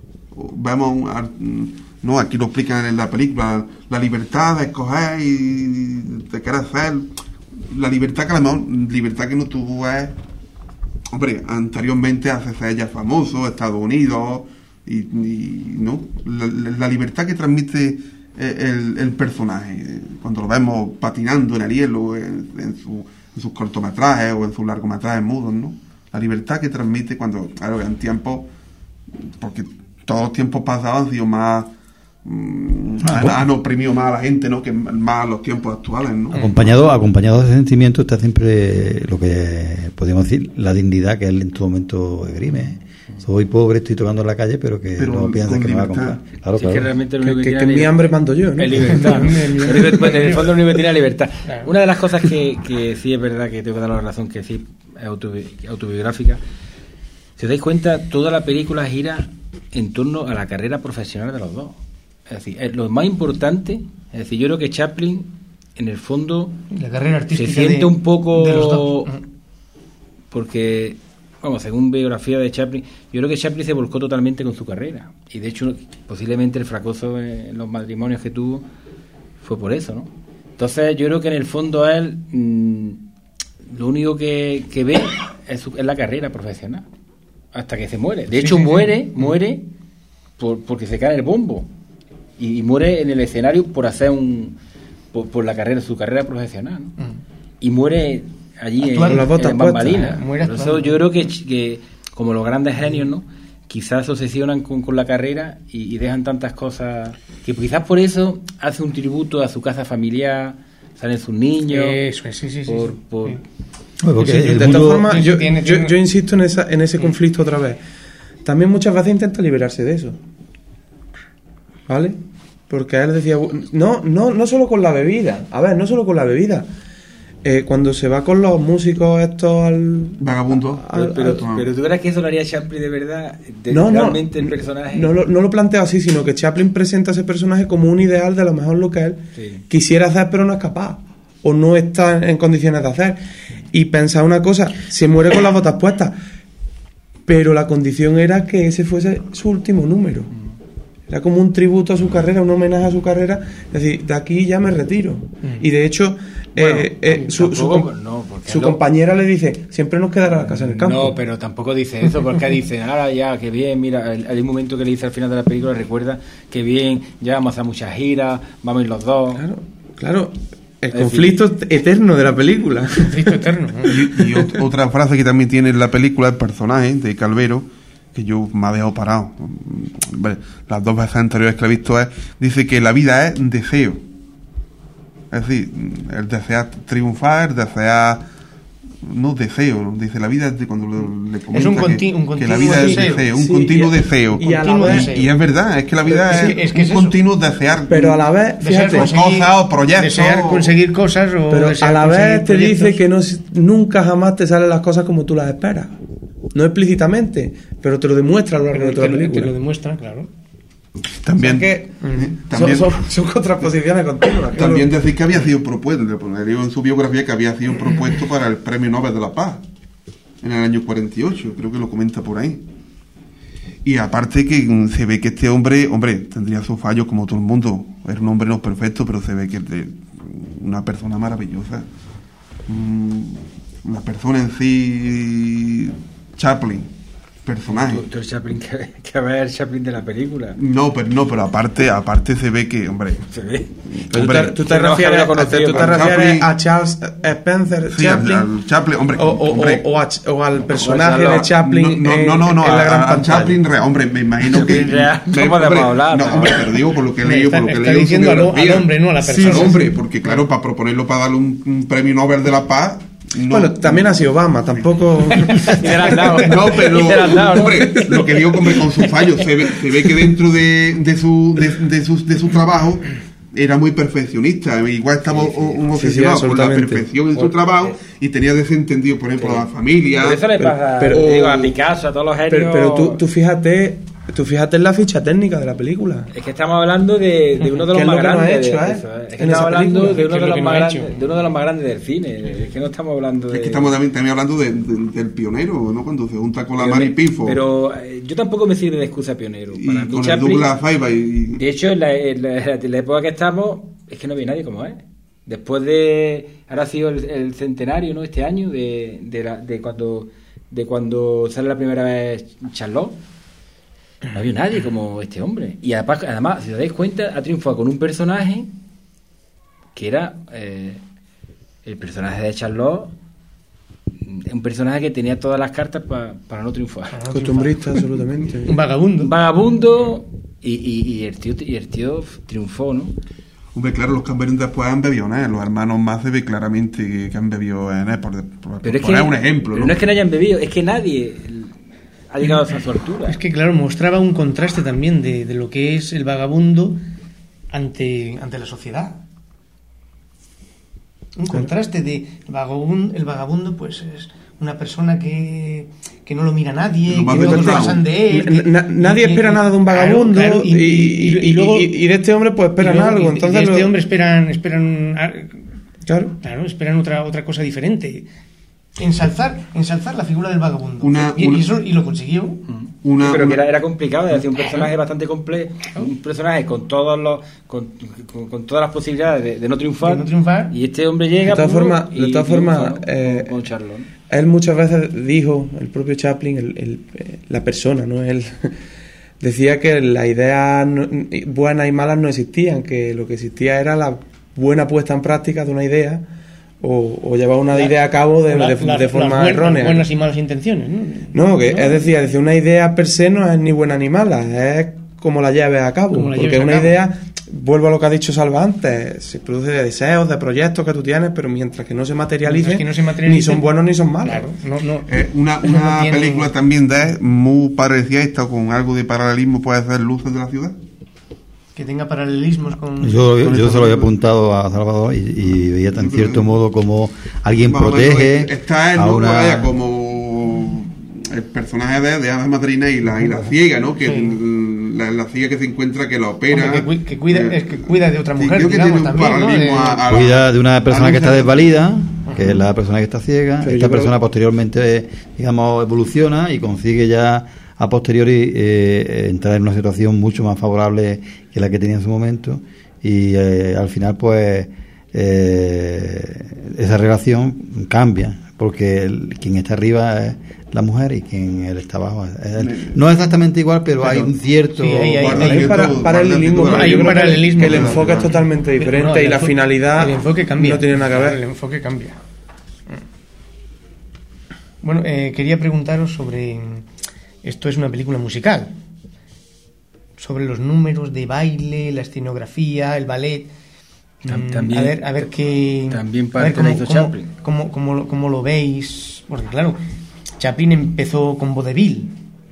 Vamos a, no, aquí lo explican en la película, la libertad de escoger y de querer hacer, la libertad que a lo mejor, libertad que no tuvo es, hombre, anteriormente hace ella famoso, Estados Unidos, y, y no, la, la libertad que transmite el, el personaje, cuando lo vemos patinando en el hielo, en, en, su, en sus cortometrajes o en sus largometrajes mudos, ¿no? La libertad que transmite cuando, claro, en tiempos, porque todos los tiempos pasados han sido más, mmm, Ah, han, bueno. han oprimido más a la gente, ¿no? Que más los tiempos actuales, ¿no? Acompañado, acompañado de ese sentimiento está siempre lo que podemos decir, la dignidad que él en todo momento esgrime. Soy pobre, estoy tocando en la calle, pero que Pero no piensas con que me va a libertad. comprar. Claro, Sí, es que claro. realmente lo Que, único que, que que tiene en mi es hambre mando yo, ¿no? es libertad. Bueno, en el fondo lo único que tiene es libertad. Una de las cosas que, que sí es verdad que tengo que dar la razón, que sí es autobi- autobiográfica, si os dais cuenta, toda la película gira en torno a la carrera profesional de los dos. Es decir, es lo más importante, es decir, yo creo que Chaplin, en el fondo, La carrera se artística siente de- un poco... de los dos. Porque, vamos, según biografía de Chaplin, yo creo que Chaplin se volcó totalmente con su carrera. Y de hecho, posiblemente el fracaso en los matrimonios que tuvo fue por eso, ¿no? Entonces, yo creo que en el fondo él, mmm, lo único que, que ve es, su- es la carrera profesional. Hasta que se muere. De Sí, hecho, sí, sí. muere, muere por, porque se cae el bombo. Y, y muere en el escenario por hacer un... por, por la carrera, su carrera profesional, ¿no? Y muere allí en, Actuando. Con las botas en puestas, bambalinas. ¿eh? Muere Por eso actuando. yo creo que, que como los grandes genios, ¿no? Quizás se obsesionan con, con la carrera y, y dejan tantas cosas que quizás por eso hace un tributo a su casa familiar, salen sus niños, Eso es, sí, sí, sí. por, sí. por- Sí. Bueno, porque Sí, el de mundo- todas formas, sí, yo, tiene- yo- tiene- yo insisto en, esa, en ese conflicto otra vez. También muchas veces intenta liberarse de eso. ¿Vale? Porque él decía, no, no, no solo con la bebida. A ver, no solo con la bebida. Eh, cuando se va con los músicos estos al... Vagabundo. al- pero, al- pero, pero tú crees que eso lo haría Chaplin de verdad, de, no, no, realmente el personaje. no, lo, no lo planteo así, sino que Chaplin presenta a ese personaje como un ideal de a lo mejor lo que él Sí. quisiera hacer pero no es capaz o no está en condiciones de hacer. Y pensar una cosa, se muere con las botas puestas, pero la condición era que ese fuese su último número. Era como un tributo a su carrera, un homenaje a su carrera, es decir, de aquí ya me retiro. Y de hecho, Bueno, eh, eh, su, su tampoco- com- no, porque su lo- compañera le dice, siempre nos quedará la casa en el campo. No, pero tampoco dice eso, porque dice, ahora ya, que bien, mira, el- hay un momento que le dice al final de la película, recuerda que bien, ya vamos a hacer muchas giras, vamos a ir los dos. Claro, claro. El Es conflicto eterno de la película. Conflicto eterno. ¿no? Y, y ot- otra frase que también tiene en la película el personaje de Calvero, que yo me ha dejado parado. Las dos veces anteriores que la he visto es, dice que la vida es deseo. Es decir, el desear triunfar, el desear... No deseo, ¿no? Dice la vida de cuando le, le comenta es un conti- que, un que la vida es deseo. deseo, un Sí, continuo y, deseo. Y, a la vez, y, y es verdad, es que la vida Pero, es, sí, es que un es eso. continuo desear. pero a la vez, Desear fíjate, conseguir, cosas o proyectos. desear conseguir cosas o pero desear a la conseguir vez te proyectos. dice que no, nunca jamás te salen las cosas como tú las esperas. No explícitamente, pero te lo demuestra a lo largo Pero de toda te, la lo- te película. lo demuestra, claro. También, O sea que también, son, son, son contraposiciones continuas. claro. también decir que había sido propuesto, le ponería en su biografía que había sido propuesto para el Premio Nobel de la Paz en el año cuarenta y ocho, creo que lo comenta por ahí. Y aparte que mm, se ve que este hombre, hombre, tendría sus fallos como todo el mundo, era un hombre no perfecto, pero se ve que es de- una persona maravillosa. Mm, una persona en sí, Chaplin, personaje. Tú, tú eres Chaplin, que, que ver el Chaplin de la película. No, pero no, pero aparte, aparte se ve que, hombre, Se ve. Pero tú hombre, te, tú te que no refieres, había conocido, tú te al refieres Chaplin- a Charles Spencer sí, Chaplin al, al Chaplin, hombre, o, o- hombre. o- o a- o al personaje no, de Chaplin no, no, en, no, no, no, en la a- gran a pantalla. Chaplin real, hombre, me imagino que Chaplin real, me- no podemos hablar, no, pero- hombre, pero digo por lo que he leído, Está- por lo que he está leído en su diciendo al- biografía. al hombre, no a la Sí, persona. hombre, porque claro, para proponerlo para darle un, un premio Nobel de la Paz, no. Bueno, también ha sido Obama, tampoco. Y te la has dado. No, pero Y te la has dado, ¿no? hombre, lo que digo, hombre, con sus fallos se ve, se ve que dentro de, de su de, de su de su trabajo era muy perfeccionista, igual estaba o- un obsesionado con la absolutamente. perfección en su Por- trabajo y tenía desentendido, por ejemplo, Sí. a la familia. Pero eso le pasa pero- te digo, a Picasso, a todos los genios. pero pero tú, tú fíjate, tú fíjate en la ficha técnica de la película. Es que estamos hablando de, de uno de ¿Qué los es más lo que no ha grandes. hecho, de- eh? eso, Es que en estamos esa hablando película? de uno ¿Qué es de lo los que no más ha grandes, hecho? de uno de los más grandes del cine. Es que no estamos hablando de. Es que estamos también, también hablando de- de- del pionero, ¿no? Cuando se junta con la Pero Mari me- Pifo Pero eh, yo tampoco me sirve de excusa pionero. y Para mí, con el Chaplin, Douglas Faiba y, de hecho, en la, en la- en la época que estamos, es que no había nadie como él. Después de. Ahora ha sido el, el centenario, ¿no? Este año, de, de, la- de cuando de cuando sale la primera vez Charlotte. No había nadie como este hombre. Y además, además si os dais cuenta, ha triunfado con un personaje que era eh, el personaje de Charlotte, un personaje que tenía todas las cartas pa- para no triunfar. Costumbrista, absolutamente. Un vagabundo. Un vagabundo y, y, y el tío y el tío triunfó, ¿no? hombre, claro, los Cameron después han bebido en él, los hermanos más se ve claramente que, que han bebido en él, por, por, Pero es poner que un ejemplo, pero ¿no? no es que no hayan bebido, es que nadie ha llegado a su altura. Es que, claro, mostraba un contraste también de, de lo que es el vagabundo ante, ante la sociedad. Un contraste de vagabundo, el vagabundo, pues es una persona que, que no lo mira nadie, Lo más que todos detestado. pasan de él. Na- que- na- nadie que- espera nada de un claro, vagabundo claro, y, y- y- luego- y- y de este hombre pues esperan y luego- algo. y de Entonces este lo- hombre esperan, esperan ah, claro. claro, esperan otra otra cosa diferente. Ensalzar, ensalzar la figura del vagabundo. Una- y, y una- eso, y lo consiguió. Una, pero que una- era, era complicado, es decir, un personaje bastante complejo, un personaje con todos los con, con, con todas las posibilidades de, de no triunfar, De no triunfar. y este hombre llega De todas puro, formas- y de todas triunfa, formas, ¿no? eh, con, con Charlotte. Él muchas veces dijo, el propio Chaplin, el, el, eh, la persona, no él, decía que las ideas no- buenas y malas no existían, que lo que existía era la buena puesta en práctica de una idea o, o llevar una La- idea a cabo de, La- de, la- de forma las buen- errónea. Buenas y malas intenciones, ¿no? No, que es decir, es decir, una idea per se no es ni buena ni mala, es como la lleves a cabo. Como la Porque lleves a una cabo. idea, vuelvo a lo que ha dicho Salva antes, se produce de deseos, de proyectos que tú tienes, pero mientras que no se materialicen, Mientras que no se materialicen, ni son buenos ni son malos. Claro, no, no, eh, una, no una tiene- película también de muy parecida a esta, con algo de paralelismo, puede ser Luces de la Ciudad. que tenga paralelismos con... Yo, con yo esta se lo había película. apuntado a Salvador y, y veía en cierto modo como alguien Más o menos, protege está en a ¿no? una... Vaya, como el personaje de, de Hada Madrina y la, y la ciega, ¿no? Que Sí. la, la ciega que se encuentra que la opera. Hombre, que, cui- que cuida, eh, es que cuida de otra sí, mujer, creo que digamos, tiene un también, ¿no? paralelismo De- a- a la- Cuida de una persona a que está Luces- desvalida, que es la persona que está ciega. Pero Esta yo persona creo- posteriormente, digamos, evoluciona y consigue ya a posteriori eh, entrar en una situación mucho más favorable que la que tenía en su momento y eh, al final pues eh, esa relación cambia porque el- quien está arriba es la mujer y quien él está abajo es él. No es exactamente igual, pero, hay un cierto... Sí, hay- hay- Guarda hay Hay que un para- todo, paralelismo, guarda pero hay yo un creo que- paralelismo. que el enfoque es totalmente diferente No, el y la enfo- finalidad el enfoque cambia. no tiene nada que ver. El enfoque cambia. Bueno, eh, quería preguntaros sobre esto es una película musical. Sobre los números de baile, la escenografía, el ballet. Tam- Mm, también- a ver, a ver qué. también a ver parte la hizo Chaplin. Cómo, cómo, lo- cómo lo veis. Porque, claro, Chaplin empezó con vaudeville.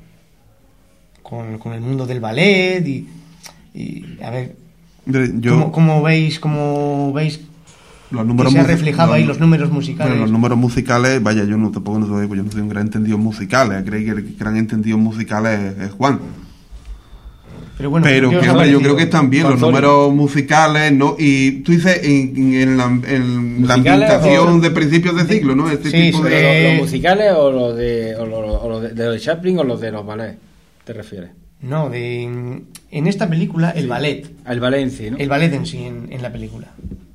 Con, con el mundo del ballet. Y, y a ver, Hombre, yo, ¿cómo, cómo veis, cómo veis los que números se ha musi- reflejado ahí los números musicales? Bueno, los números musicales, vaya, yo no tampoco no soy, pues yo no soy un gran entendido en musicales. Creí que el gran entendido en musicales es, es Juan. Pero bueno, Pero ¿qué os que, ha hombre, yo parecido? creo que están bien los Antonio. números musicales, ¿no? Y tú dices en, en la, en la ¿Musicales ambientación o- de principios de siglo, ¿no? Este Sí, tipo sí, de... ¿Pero Eh, los, los musicales o los de, o los, o los de, de los Chaplin o los de los ballets? ¿Te refieres? No, de, en esta película el ballet. Al ballet en sí, ¿no? El ballet en sí, en, en la película.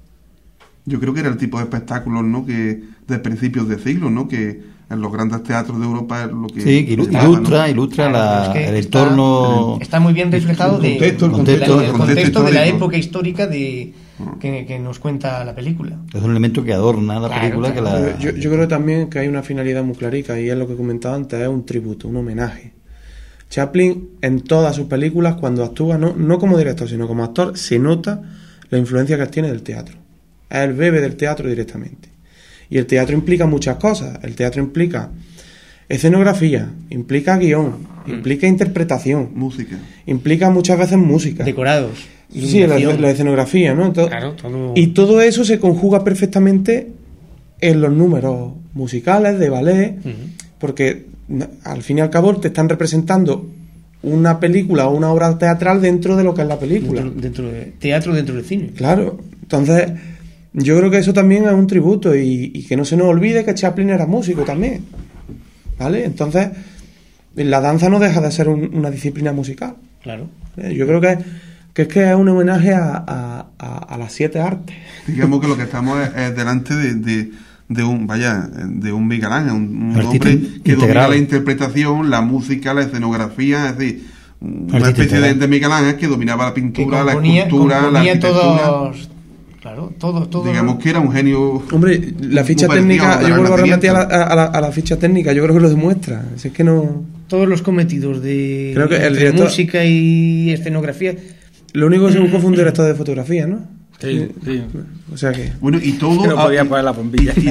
Yo creo que era el tipo de espectáculos, ¿no? Que de principios de siglo, ¿no? Que en los grandes teatros de Europa es lo que... Sí, que ilu- se llama, ilustra, ¿no? ilustra Claro, la- pero es que el está- entorno. Está muy bien reflejado El de, contexto, el de contexto, la, el el contexto contexto de la histórico. época histórica de que, que nos cuenta la película. Es un elemento que adorna la Claro, película. claro. Que la... Yo, yo creo también que hay una finalidad muy clarica y es lo que comentaba antes, es un tributo, un homenaje. Chaplin en todas sus películas cuando actúa, no, no como director sino como actor, se nota la influencia que él tiene del teatro. Él bebe del teatro directamente. Y el teatro implica muchas cosas. El teatro implica escenografía, implica guión, implica interpretación, Música. implica muchas veces música. Decorados. Sí, la, iluminación. la escenografía, ¿no? Todo- Claro, todo- Y todo eso se conjuga perfectamente en los números musicales de ballet, Ujú. porque n- al fin y al cabo te están representando una película o una obra teatral dentro de lo que es la película. Dentro, dentro de teatro dentro del cine. Claro, entonces yo creo que eso también es un tributo y, y que no se nos olvide que Chaplin era músico también, ¿vale? Entonces la danza no deja de ser un- una disciplina musical. Claro. ¿eh? Yo creo que, que es que es un homenaje a, a- a- a las siete artes. Digamos que lo que estamos es, es delante de, de, de un, vaya, de un Miguel Ángel, un, un Artista hombre que domina integral. la interpretación, la música, la escenografía, es decir, una Artista especie de, integral. de Miguel Ángel que dominaba la Que pintura, la componía, escultura, la componía arquitectura. todos. Claro, todo, todo. Digamos que era un genio. Hombre, la ficha muy técnica, parecido yo al vuelvo a remitir a la, Renacimiento. a, la, a la ficha técnica, yo creo que lo demuestra. Si es que no. Todos los cometidos de, Creo que el entre director- música y escenografía. Lo único que se buscó fue un director de fotografía, ¿no? Sí, sí. O sea que. Bueno, y todo. Que no ah, podía y- poner la bombilla. y,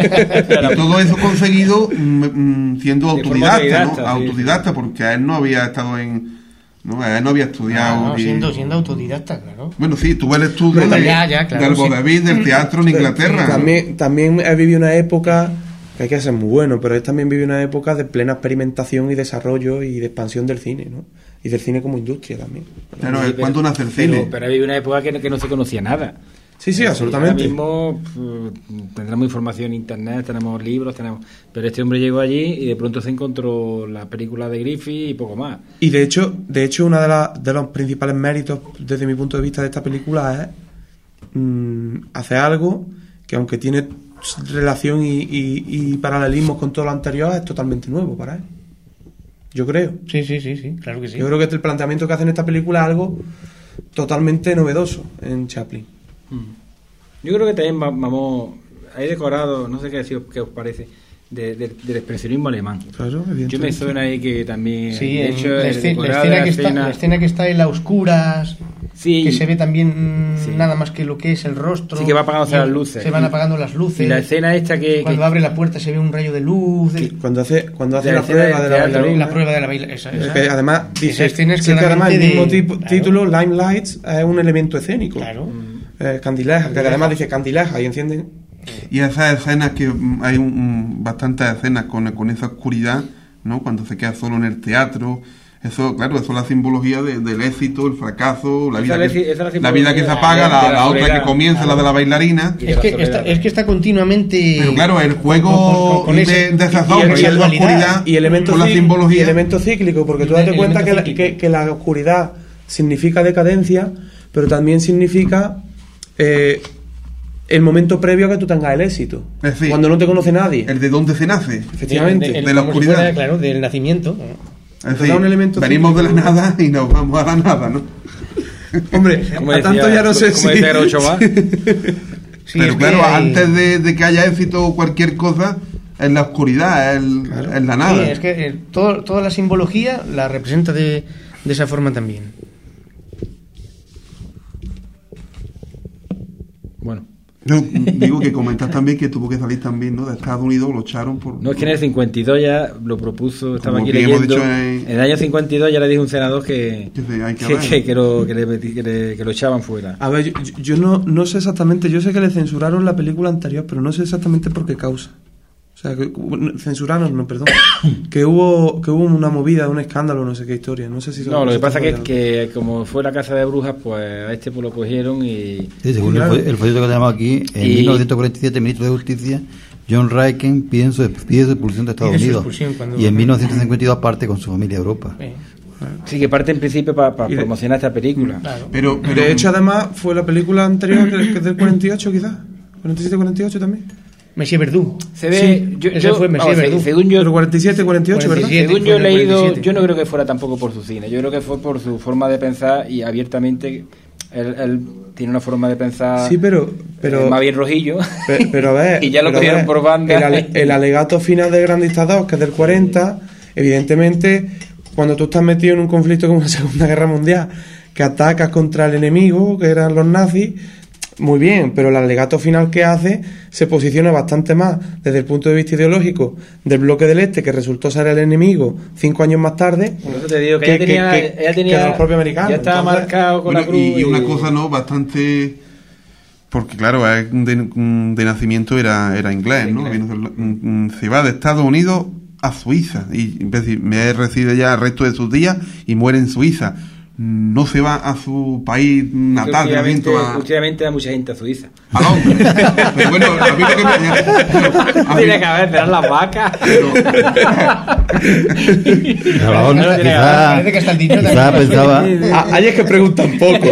y todo eso conseguido mm, mm, siendo De forma autodidacta, ¿no? autodidacta, sí. Autodidacta, porque a él no había estado en. ¿no? A él no había estudiado. Ah, no, y- siendo, siendo autodidacta, claro. Bueno, sí, tuve el estudio Hombre, de- ya, ya, claro, del sí. vodevil, del teatro en Inglaterra. También, también he vivido una época que hay que ser muy bueno, pero él también vivió una época de plena experimentación y desarrollo y de expansión del cine, ¿no? Y del cine como industria también. Claro, Sí, es cuando nace el cine. Pero, pero había una época que no, que no se conocía nada. Sí, sí, absolutamente. Ahora mismo pff, tendremos información en internet, tenemos libros, tenemos. Pero este hombre llegó allí y de pronto se encontró la película de Griffith y poco más. Y de hecho, de hecho, uno de, la- de los principales méritos desde mi punto de vista de esta película es mm, hacer algo que aunque tiene relación y, y, y paralelismos con todo lo anterior, es totalmente nuevo para él. Yo creo. Sí, sí, sí, sí, claro que sí. Yo creo que el planteamiento que hace en esta película es algo totalmente novedoso en Chaplin. Yo creo que también va- vamos. Hay decorado, no sé qué, si os- qué os parece, de- de- del expresionismo alemán. Claro, Yo me evidentemente. suena ahí que también. Sí, de en hecho, la, el escena, la decorado escena de que está, escena- la escena que está en la oscuras, Sí. que se ve también Sí. nada más que lo que es el rostro. Sí, que va apagándose y las luces. Se van apagando las luces. Y la escena esta que. Cuando que- abre la puerta se ve un rayo de luz. de- Cuando hace, cuando hace De la la escena prueba de de la teatro, bailarina. la prueba de la baila. Esa, Eh, esa. que además dice Esa escena es sí, que además el claramente mismo de- tipo- claro. título, Limelights, es un elemento escénico. Claro. Eh, candileja, que además dice candileja y encienden. Y esas escenas que mm, hay un, un- bastantes escenas con, con esa oscuridad, ¿no? Cuando se queda solo en el teatro. Eso, claro, eso es la simbología de- del éxito, el fracaso, la vida, Esa es la- que, esa es la la vida que se simbología apaga, de- la, de la la otra soledad. que comienza, la de la bailarina. Y de Es la que, soledad. está, es que está continuamente. Pero claro, el juego con- con- con de, ese- de esa y- y sombra y, esa esa dualidad. oscuridad Y elemento, con la cí- simbología. y elemento cíclico, porque tú date El cuenta que la, elemento que, cíclico. que la oscuridad significa decadencia, pero también significa eh, el momento previo a que tú tengas el éxito. Es decir, cuando no te conoce nadie. el de dónde se nace. Efectivamente. el- de la como si oscuridad. fuera, claro, del nacimiento. Es Te da un elemento venimos de la cíclico. nada y nos vamos a la nada, ¿no? Hombre, Como a decía- tanto ya no sé como si. decía Groucho Marx. Sí, Pero es claro, que hay- antes de, de que haya éxito o cualquier cosa, es la oscuridad, es, el, Claro. es la nada. Sí, es que eh, todo, toda la simbología la representa de, de esa forma también. Bueno, Yo digo que comentas también que tuvo que salir también, ¿no? De Estados Unidos, lo echaron por... no es que en el cincuenta y dos ya lo propuso, estaba Como aquí bien hemos leyendo. dicho en- En el año cincuenta y dos ya le dijo un senador que, Que se- hay que que, hablar. que, que lo, que, le, metí- que, le- que lo echaban fuera. A ver, yo, yo- yo no, no sé exactamente, yo sé que le censuraron la película anterior, pero no sé exactamente por qué causa. O sea, que no, censuraron, no, perdón. que hubo que hubo una movida, un escándalo, no sé qué historia. No sé si No, lo que pasa es es que, que como fue la casa de brujas, pues a este pues lo cogieron y... Sí, según Claro. el, fo- el folleto que tenemos aquí, en Y- mil novecientos cuarenta y siete, el ministro de Justicia, John Raiken, pide su, pide su expulsión de Estados Pide su Unidos. expulsión cuando- Y en mil novecientos cincuenta y dos parte con su familia a Europa. Eh, Sí, que parte en principio para Y de- promocionar esta película. claro. Pero, pero De hecho, además, fue la película anterior, que que es del cuarenta y ocho, quizás. cuarenta y siete, cuarenta y ocho también. Monsieur Verdú. Se ve, Sí, yo, ese yo- fue Messier vamos, se- Verdú. según yo, Pero cuarenta y siete, cuarenta y ocho, ¿verdad? cuarenta y siete. según fue yo he en el leído, cuarenta y siete. yo no creo que fuera tampoco por su cine, yo creo que fue por su forma de pensar y abiertamente él, él tiene una forma de pensar Sí, pero... pero eh, más bien rojillo. Pe- Pero a ver, Y ya lo pero a cogieron ver, por banda. El, ale- el alegato final del Gran Dictador, que es del cuarenta, evidentemente, cuando tú estás metido en un conflicto como la Segunda Guerra Mundial, que atacas contra el enemigo, que eran los nazis, muy bien, pero el alegato final que hace se posiciona bastante más desde el punto de vista ideológico del bloque del Este, que resultó ser el enemigo cinco años más tarde, Por eso te digo que, que- ella tenía, que- ella tenía que de los propios americanos. ya estaba Entonces, marcado con bueno, la cruz y, y una cosa, ¿no? Bastante... Porque claro, es de, de nacimiento era, era inglés, ¿no? Vino de- mm, se va de Estados Unidos a Suiza y es decir, me reside ya el resto de sus días y muere en Suiza. No se va a su país natal, de últimamente, nacimiento a, últimamente da mucha gente a Suiza. a Londres. Pero bueno, a mí lo que me... a mí- Tiene que haber, tener las vacas. Salvador, No, no tiene quizá, parece que hasta el dinero quizá también. pensaba, Ah, ahí es que preguntan poco.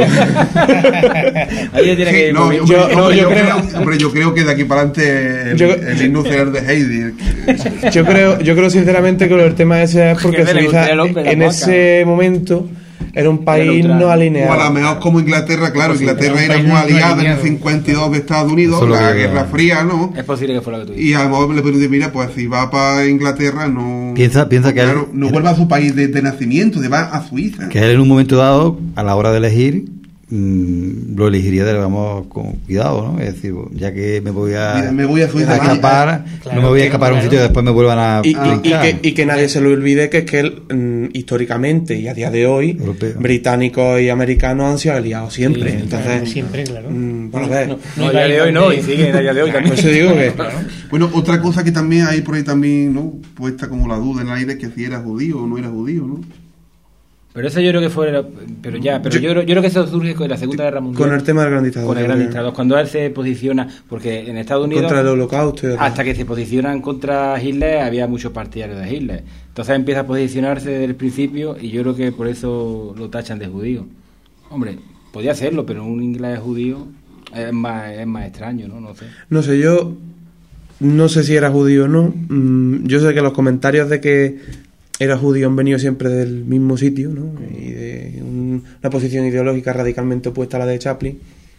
Ahí tiene que Sí, no, yo, yo- hombre, no, hombre, yo yo creo- creo, hombre, yo creo que de aquí para adelante el, Yo- el himno será el de Heidi. Yo creo, yo creo sinceramente que lo del tema ese es porque Que le Suiza gustaría el hombre, la en vaca. ese momento era un país neutral. no O a lo alineado. mejor como Inglaterra, claro, Inglaterra era un era país muy no aliada en el alineado. cincuenta y dos de Estados Unidos, Eso es lo la que- Guerra Fría, ¿no? Es posible que fuera lo que tú dices. Y a lo mejor le pregunté, mira, pues si va para Inglaterra, no... Piensa- piensa que claro, él- no vuelva a su país de, de nacimiento, se va a Suiza. que él en un momento dado, a la hora de elegir, mm, lo elegiría de, vamos, con cuidado, ¿no? Es decir, ya que me voy a, Mira, me voy a Suiza, a escapar, claro, no me voy a que- escapar a un claro. sitio y después me vuelvan a... Y, y- a y brincar. que, y que nadie se lo olvide que es que él, mm, históricamente y a día de hoy, Europeo. británicos y americanos han sido aliados siempre. Sí, Entonces, Siempre, claro. mm, vamos a ver. No, No, a iba día a ir de hoy no, donde- y sigue a día de hoy también. Por eso digo que Bueno, otra cosa que también hay por ahí también, ¿no? Puesta como la duda en el aire, que si era judío o no era judío, ¿no? Pero eso yo creo que fue, la- pero ya, pero yo, creo, yo creo que eso surge con la Segunda Guerra Mundial. con el tema del gran dictador. Con el gran que- dictador, cuando él se posiciona, porque en Estados Unidos, Contra el holocausto. y demás. hasta que se posicionan contra Hitler, había muchos partidarios de Hitler. Entonces empieza a posicionarse desde el principio y yo creo que por eso lo tachan de judío. Hombre, podía hacerlo, pero un inglés judío es más, es más extraño, ¿no? No sé. No sé, yo no sé si era judío o no. Mm, yo sé que los comentarios de que era judío han venido siempre del mismo sitio, ¿no? Y de un- una posición ideológica radicalmente opuesta a la de Chaplin.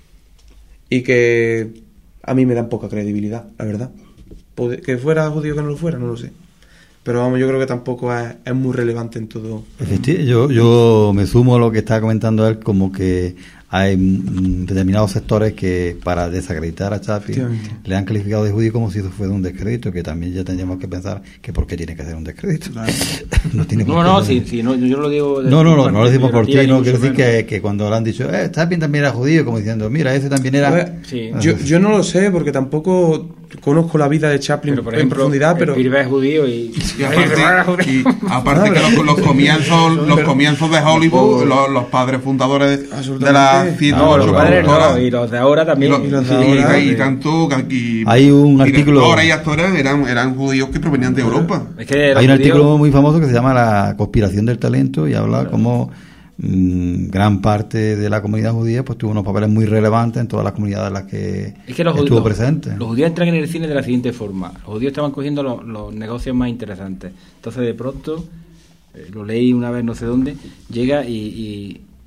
Y que a mí me dan poca credibilidad, la verdad. Puede- que fuera judío que no lo fuera, no lo sé. Pero vamos, yo creo que tampoco es, es muy relevante en todo. Efecti- Yo, yo me sumo a lo que está comentando él, como que hay mm, determinados sectores que para desacreditar a Chaplin Efectivamente. le han calificado de judío como si eso fuera un descrédito, que también ya tendríamos que pensar que por qué tiene que ser un descrédito. No tiene por No, qué no, ser- sí, sí, no, yo lo digo... desde No, no, no, un no lo decimos por ti, perspectiva, no ni quiero mucho decir menos. que, que cuando le han dicho, eh, Chaplin también era judío, como diciendo, mira, ese también A era... ver, Sí. yo, yo no lo sé porque tampoco conozco la vida de Chaplin Pero, por en ejemplo, profundidad, pero... Spielberg es judío y... Y aparte, y aparte que los, los comienzos los comienzos de Hollywood, los, los padres fundadores de Absolutamente. las ciento No, ocho los padres no, productoras, y los de ahora y, también. los- y los de y- ahora, y sí. tanto y Hay un artículo- directores y actores eran, eran judíos que provenían de Europa. Es que los Hay un judíos- artículo muy famoso que se llama La conspiración del talento y habla como mm, gran parte de la comunidad judía pues tuvo unos papeles muy relevantes en todas las comunidades en las que, Es que los estuvo judíos, presente. los judíos entran en el cine de la siguiente forma. Los judíos estaban cogiendo los, los negocios más interesantes. Entonces, de pronto, eh, lo leí una vez no sé dónde, llega y, y,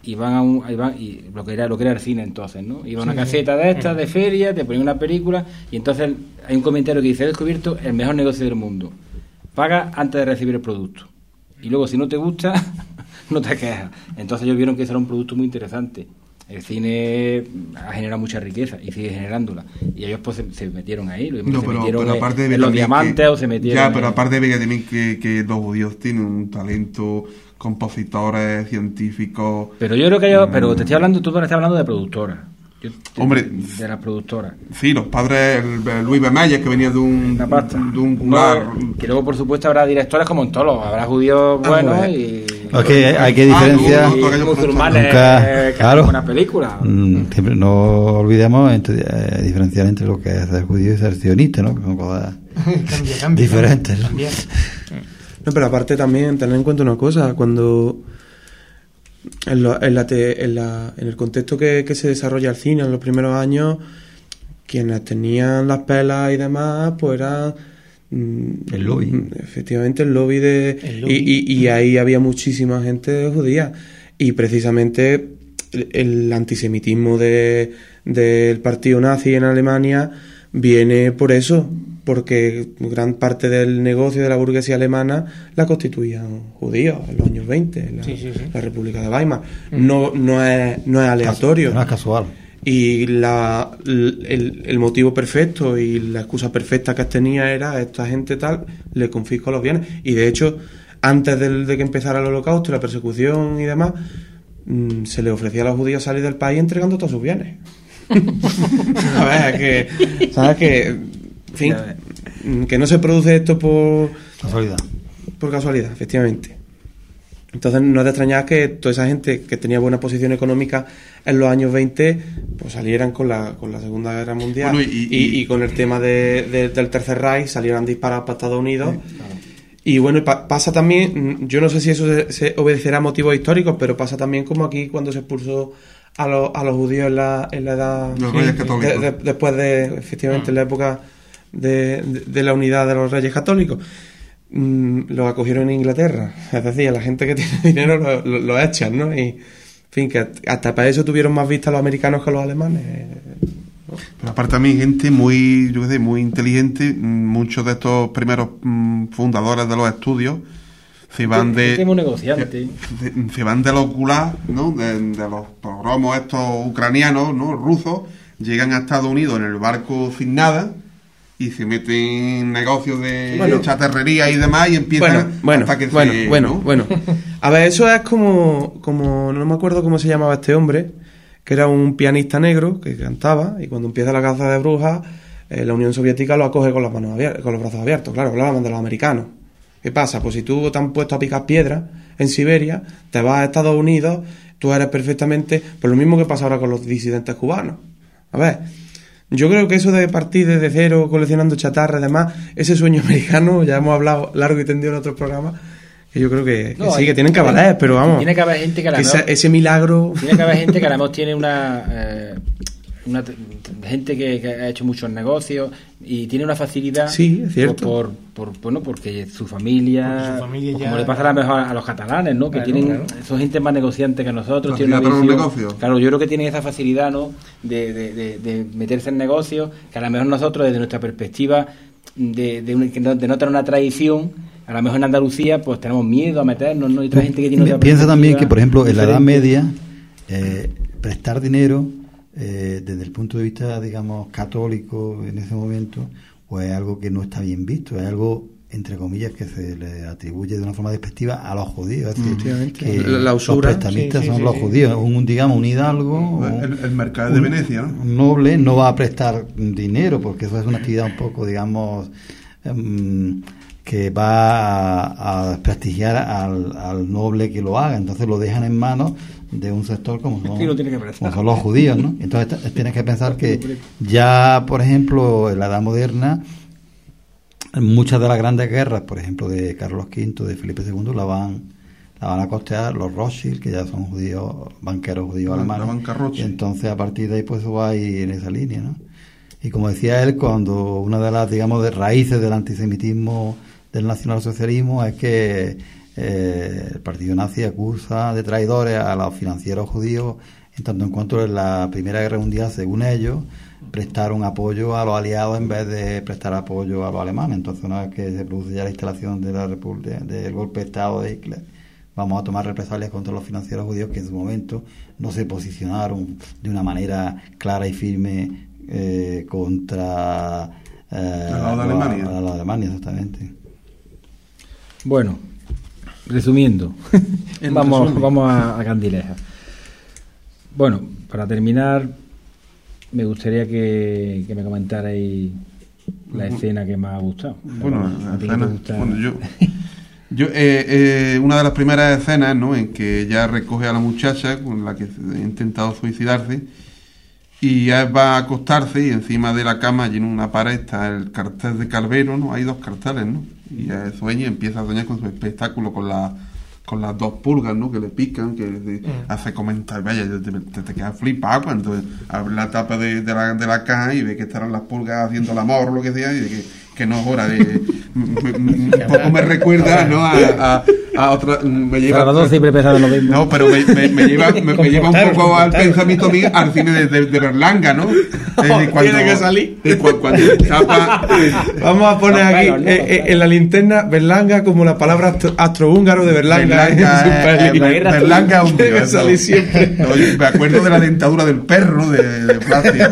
iban a un, iban, y lo que era lo que era el cine entonces, ¿no? Iba a una Sí, caseta sí. de estas, de feria, te ponían una película, y entonces hay un comentario que dice: he descubierto el mejor negocio del mundo. Paga antes de recibir el producto. Y luego, si no te gusta, no te quejas. Entonces ellos vieron que eso era un producto muy interesante. El cine ha generado mucha riqueza y sigue generándola. Y ellos pues se, se metieron ahí. Lo mismo No, se pero, metieron pero en, aparte en de los también diamantes que- o se metieron Ya, pero en- aparte de que también que, que los judíos tienen un talento, compositores, científicos. Pero yo creo que ellos... Mm. Pero te estoy hablando, tú me estás hablando de productoras. Yo- de- Hombre. De las productoras. Sí, los padres, el, el Luis Bemeyer, que venía de un. Una pasta. De un No, lugar. que luego, por supuesto, habrá directores como en todos los. Habrá judíos Ah, buenos pues. y... Es que hay, hay que Ah, diferenciar. no, y no, aquellos musulmanes Nunca- que hacen claro. buenas películas. Mm, siempre no olvidemos entre, eh, diferenciar entre lo que es ser judío y ser sionista, ¿no? Que son cosas Cambia, cambia, diferentes, ¿no? cambia. No, pero aparte también tener en cuenta una cosa, cuando en, lo- en, la te- en, la- en el contexto que, que se desarrolla el cine en los primeros años, quienes tenían las pelas y demás, pues eran mm, El lobby. mm, efectivamente el lobby de El lobby. Y, y- y ahí había muchísima gente judía y precisamente el, el antisemitismo de, del partido nazi en Alemania viene por eso, porque gran parte del negocio de la burguesía alemana la constituían judíos en los años veinte, en la, Sí, sí, sí. la República de Weimar. No, no, es, no es aleatorio. No es casual. Y la, el, el motivo perfecto y la excusa perfecta que tenía era: esta gente tal, le confisco los bienes. Y de hecho, antes del- de que empezara el holocausto, la persecución y demás, mm, se le ofrecía a los judíos salir del país entregando todos sus bienes. A ver, que, ¿sabes? Que, en fin, Ya mm, que no se produce esto por, Casualidad. por casualidad, efectivamente. Entonces no es de extrañar que toda esa gente que tenía buena posición económica en los años veinte pues salieran con la, con la Segunda Guerra Mundial. Bueno, y, y- y- y con el tema de, de- del Tercer Reich salieran disparados para Estados Unidos. Y bueno, y pa- pasa también, mm, yo no sé si eso se, se obedecerá a motivos históricos, pero pasa también como aquí cuando se expulsó a, los a los judíos en la, en la edad... Los Reyes Católicos. de- de- después de, efectivamente, en la época de, de- de la unidad de los Reyes Católicos. Mm, lo acogieron en Inglaterra. Es decir, a la gente que tiene dinero lo, lo- lo echan, ¿no? Y, en fin, que hasta para eso tuvieron más vista los americanos que los alemanes. Pero aparte también gente muy, yo qué sé, muy inteligente. mm, Muchos de estos primeros mm, fundadores de los estudios se van de... Gente muy negociante. Se, se van de los gulags, ¿no? De, de los pogromos estos ucranianos, ¿no? Rusos, llegan a Estados Unidos en el barco sin nada y se meten en negocios de Bueno. chatarrería y demás y empiezan Bueno, bueno, hasta que bueno, se, bueno, ¿no? bueno. A ver, eso es como, como, no me acuerdo cómo se llamaba este hombre, que era un pianista negro que cantaba, y cuando empieza la caza de brujas, eh, la Unión Soviética lo acoge con las manos abiertas, con los brazos abiertos. Claro, hablaban de los americanos. ¿Qué pasa? Pues si tú te han puesto a picar piedras en Siberia, te vas a Estados Unidos, tú eres perfectamente... Pues lo mismo que pasa ahora con los disidentes cubanos. A ver, yo creo que eso de partir desde cero, coleccionando chatarra y demás, ese sueño americano, ya hemos hablado largo y tendido en otros programas, que yo creo que, que No, sí, hay- que tienen que valer, pero vamos... Tiene que haber gente que a la que ese, mejor- ese milagro... Tiene que haber gente que a lo mejor tiene una, eh, una t- gente que, que ha hecho muchos negocios y tiene una facilidad Sí, es cierto. Por, por- bueno porque su familia, Porque su familia pues ya- como le pasa a lo mejor a los catalanes, ¿no? Que Claro, tienen claro. son gente más negociante que nosotros, Facilidad tienen una para los visión- negocios. claro, yo creo que tienen esa facilidad, ¿no? De, de, de, de meterse en negocios que a lo mejor nosotros desde nuestra perspectiva de, de, un- que no- de no tener una tradición, a lo mejor en Andalucía pues tenemos miedo a meternos, ¿no? Y otra gente que tiene otra Piensa también perspectiva que, por ejemplo, en la Edad diferente. Media, eh, prestar dinero eh, desde el punto de vista, digamos, católico en ese momento, pues es algo que no está bien visto, es algo, entre comillas, que se le atribuye de una forma despectiva a los judíos. Es decir, Efectivamente. que La- la usura, los prestamistas sí, sí, son sí, los sí. judíos, un, digamos, un hidalgo, un- el, el mercado de un- Venecia, ¿no? un noble no va a prestar dinero porque eso es una actividad un poco, digamos, em, que va a, a desprestigiar al, al noble que lo haga. Entonces lo dejan en manos de un sector como son, Sí, no tiene que prestar. como son los judíos, ¿no? Entonces t- tienes que pensar que ya, por ejemplo, en la Edad Moderna, muchas de las grandes guerras, por ejemplo, de Carlos quinto, de Felipe segundo, la van la van a costear los Rothschild, que ya son judíos, banqueros judíos La- la alemanes. banca Y Rothschild. entonces a partir de ahí pues va ahí en esa línea, ¿no? Y como decía él, cuando una de las, digamos, de raíces del antisemitismo, del nacionalsocialismo, es que eh, el partido nazi acusa de traidores a los financieros judíos, en tanto en cuanto en la Primera Guerra Mundial, según ellos, prestaron apoyo a los aliados en vez de prestar apoyo a los alemanes. Entonces, una vez que se produce ya la instalación de la República, del golpe de Estado de Hitler, vamos a tomar represalias contra los financieros judíos que en su momento no se posicionaron de una manera clara y firme eh, contra eh, al lado de Alemania. A, a la Alemania, exactamente. Bueno, resumiendo, vamos, vamos a, a Candileja. Bueno, para terminar, me gustaría que, que me comentarais la escena que más ha gustado. Bueno, ¿A ti escena, te gusta? bueno, yo, yo eh, eh, una de las primeras escenas, ¿no?, en que ya recoge a la muchacha con la que ha intentado suicidarse y ya va a acostarse y encima de la cama y en una pared está el cartel de Calvero, ¿no? Hay dos carteles, ¿no? Y ya sueña y empieza a soñar con su espectáculo con la con las dos pulgas, ¿no?, que le pican, que le, mm. hace comentar, vaya, te, te, te quedas flipado cuando abre la tapa de, de, la, de la caja y ve que estarán las pulgas haciendo el amor o lo que sea, y de que, que no es hora de... un poco me recuerda, ¿no?, a, a, a otra... Me lleva, Salvador siempre pensando lo mismo. No, pero me, me, me lleva, me, me lleva un poco al pensamiento mío al cine de, de, de Berlanga, ¿no? Eh, cuando, tiene que salir. Eh, cuando, cuando chapa, eh, vamos a poner aquí pelos, ¿no? eh, eh, en la linterna Berlanga como la palabra astro, astrohúngaro de Berlanga. Berlanga, eh, eh, Berlanga un debe tío, salir siempre. No, me acuerdo de la dentadura del perro de, de plástico.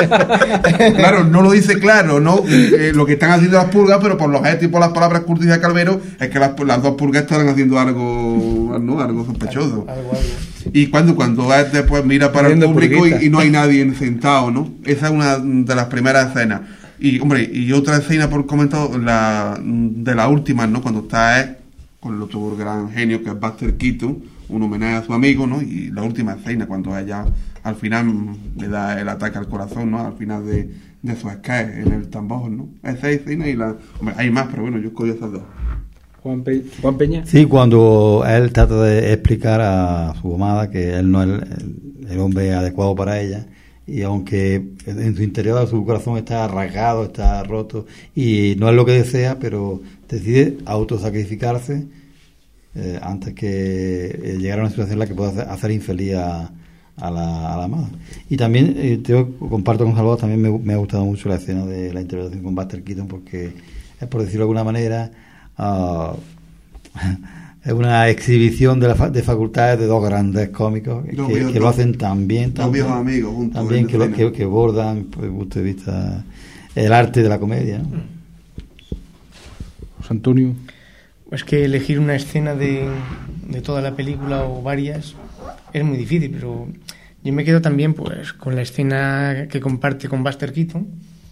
Claro, no lo dice claro, ¿no? Eh, lo que están haciendo las pulgas, pero por los gestos y por las palabras curtis de Calvero es que las, las dos pulgas están haciendo algo, ¿no?, algo sospechoso. Algo, algo, algo. Y cuando cuando después mira para el público y, y no hay nadie sentado, ¿no? Esa es una de las primeras escenas. Y hombre, y otra escena por comentado, la de las últimas, ¿no?, cuando está él con el otro gran genio que es Buster Keaton, un homenaje a su amigo, ¿no? Y la última escena cuando ella al final le da el ataque al corazón, ¿no?, al final de, de su sketch en el tambor, ¿no? Esa escena y la... Hombre, hay más, pero bueno, yo escogí esas dos. Juan, Pe Juan Peña. Sí, cuando él trata de explicar a su amada que él no es el, el hombre adecuado para ella, y aunque en su interior su corazón está rasgado, está roto y no es lo que desea, pero decide autosacrificarse eh, antes que eh, llegar a una situación en la que pueda hacer, hacer infeliz a, a, la, a la amada. Y también eh, te comparto con Salvador, también me, me ha gustado mucho la escena de la interpretación con Buster Keaton, porque es, por decirlo de alguna manera, Uh, es una exhibición de, la fa de facultades de dos grandes cómicos que, que, que lo hacen tan bien, tan bien, amigos, también que, lo, que, que bordan, desde el punto de vista, el arte de la comedia, ¿no? José Antonio. Pues que elegir una escena de, de toda la película o varias es muy difícil, pero yo me quedo también pues con la escena que comparte con Buster Keaton.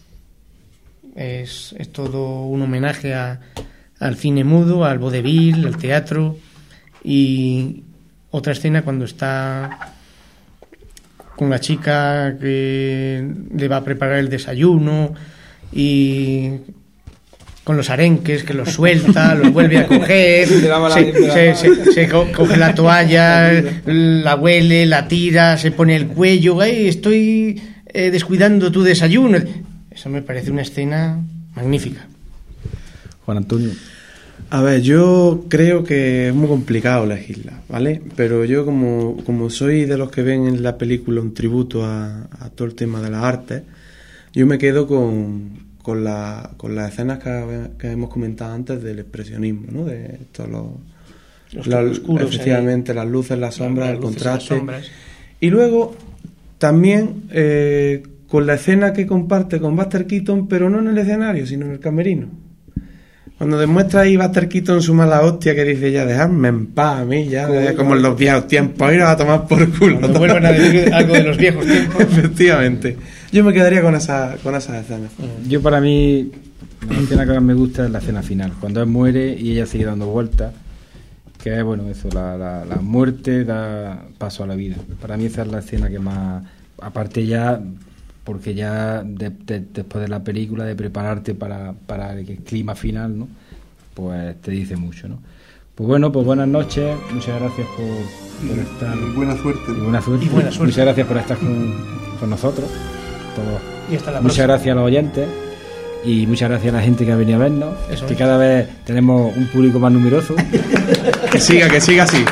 Es, es todo un homenaje a al cine mudo, al vodevil, al teatro. Y otra escena cuando está con la chica que le va a preparar el desayuno y con los arenques que los suelta, los vuelve a coger, se, se, se, se coge la toalla, la huele, la tira, se pone el cuello, ¡ay, estoy eh, descuidando tu desayuno! Eso me parece una escena magnífica. Juan Antonio. A ver, yo creo que es muy complicado elegirla, ¿vale? Pero yo como, como soy de los que ven en la película un tributo a, a todo el tema de las artes, yo me quedo con, con, la, con las escenas que, que hemos comentado antes del expresionismo, ¿no? De todos los, los la, oscuros, efectivamente, ahí. Las luces, las sombras, las el luces, contraste. sombras. Y luego también eh, con la escena que comparte con Buster Keaton, pero no en el escenario, sino en el camerino. Cuando demuestra ahí Buster Keaton su mala hostia, que dice, ya dejadme en paz a mí, ya, ya como en los viejos tiempos, ir a tomar por culo. Cuando vuelvan a decir algo de los viejos tiempos. Efectivamente. Yo me quedaría con esa con esas escenas. Yo, para mí, la escena que más me gusta es la escena final, cuando él muere y ella sigue dando vueltas, que es, bueno, eso, la, la, la muerte da paso a la vida. Para mí esa es la escena que más, aparte ya... porque ya de, de, después de la película, de prepararte para, para el clima final, ¿no?, pues te dice mucho, ¿no? Pues bueno, pues buenas noches, muchas gracias por, por estar. Y buena suerte. Y buena suerte. Y buena suerte. Muchas gracias por estar con, con nosotros. Todos. Y hasta la muchas próxima. gracias a los oyentes. Y muchas gracias a la gente que ha venido a vernos, Eso que es. cada vez tenemos un público más numeroso. Que siga, que siga así.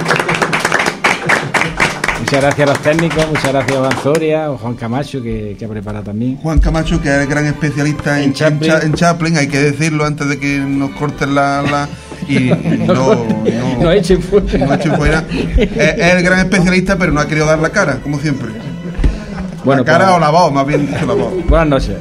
Muchas gracias a los técnicos, muchas gracias a Juan Zoria, o Juan Camacho, que, que ha preparado también. Juan Camacho, que es el gran especialista en, En Chaplin. en Cha- en Chaplin, hay que decirlo antes de que nos corten la... la- y, y no, no, No echen fuera. no echen fuera. Es, es el gran especialista, pero no ha querido dar la cara, como siempre. Bueno, la cara pues- o la voz, más bien dicho la voz. Buenas noches.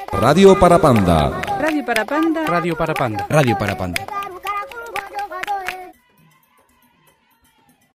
Radio para Panda. Radio para Panda. Radio para Panda. Radio para Panda.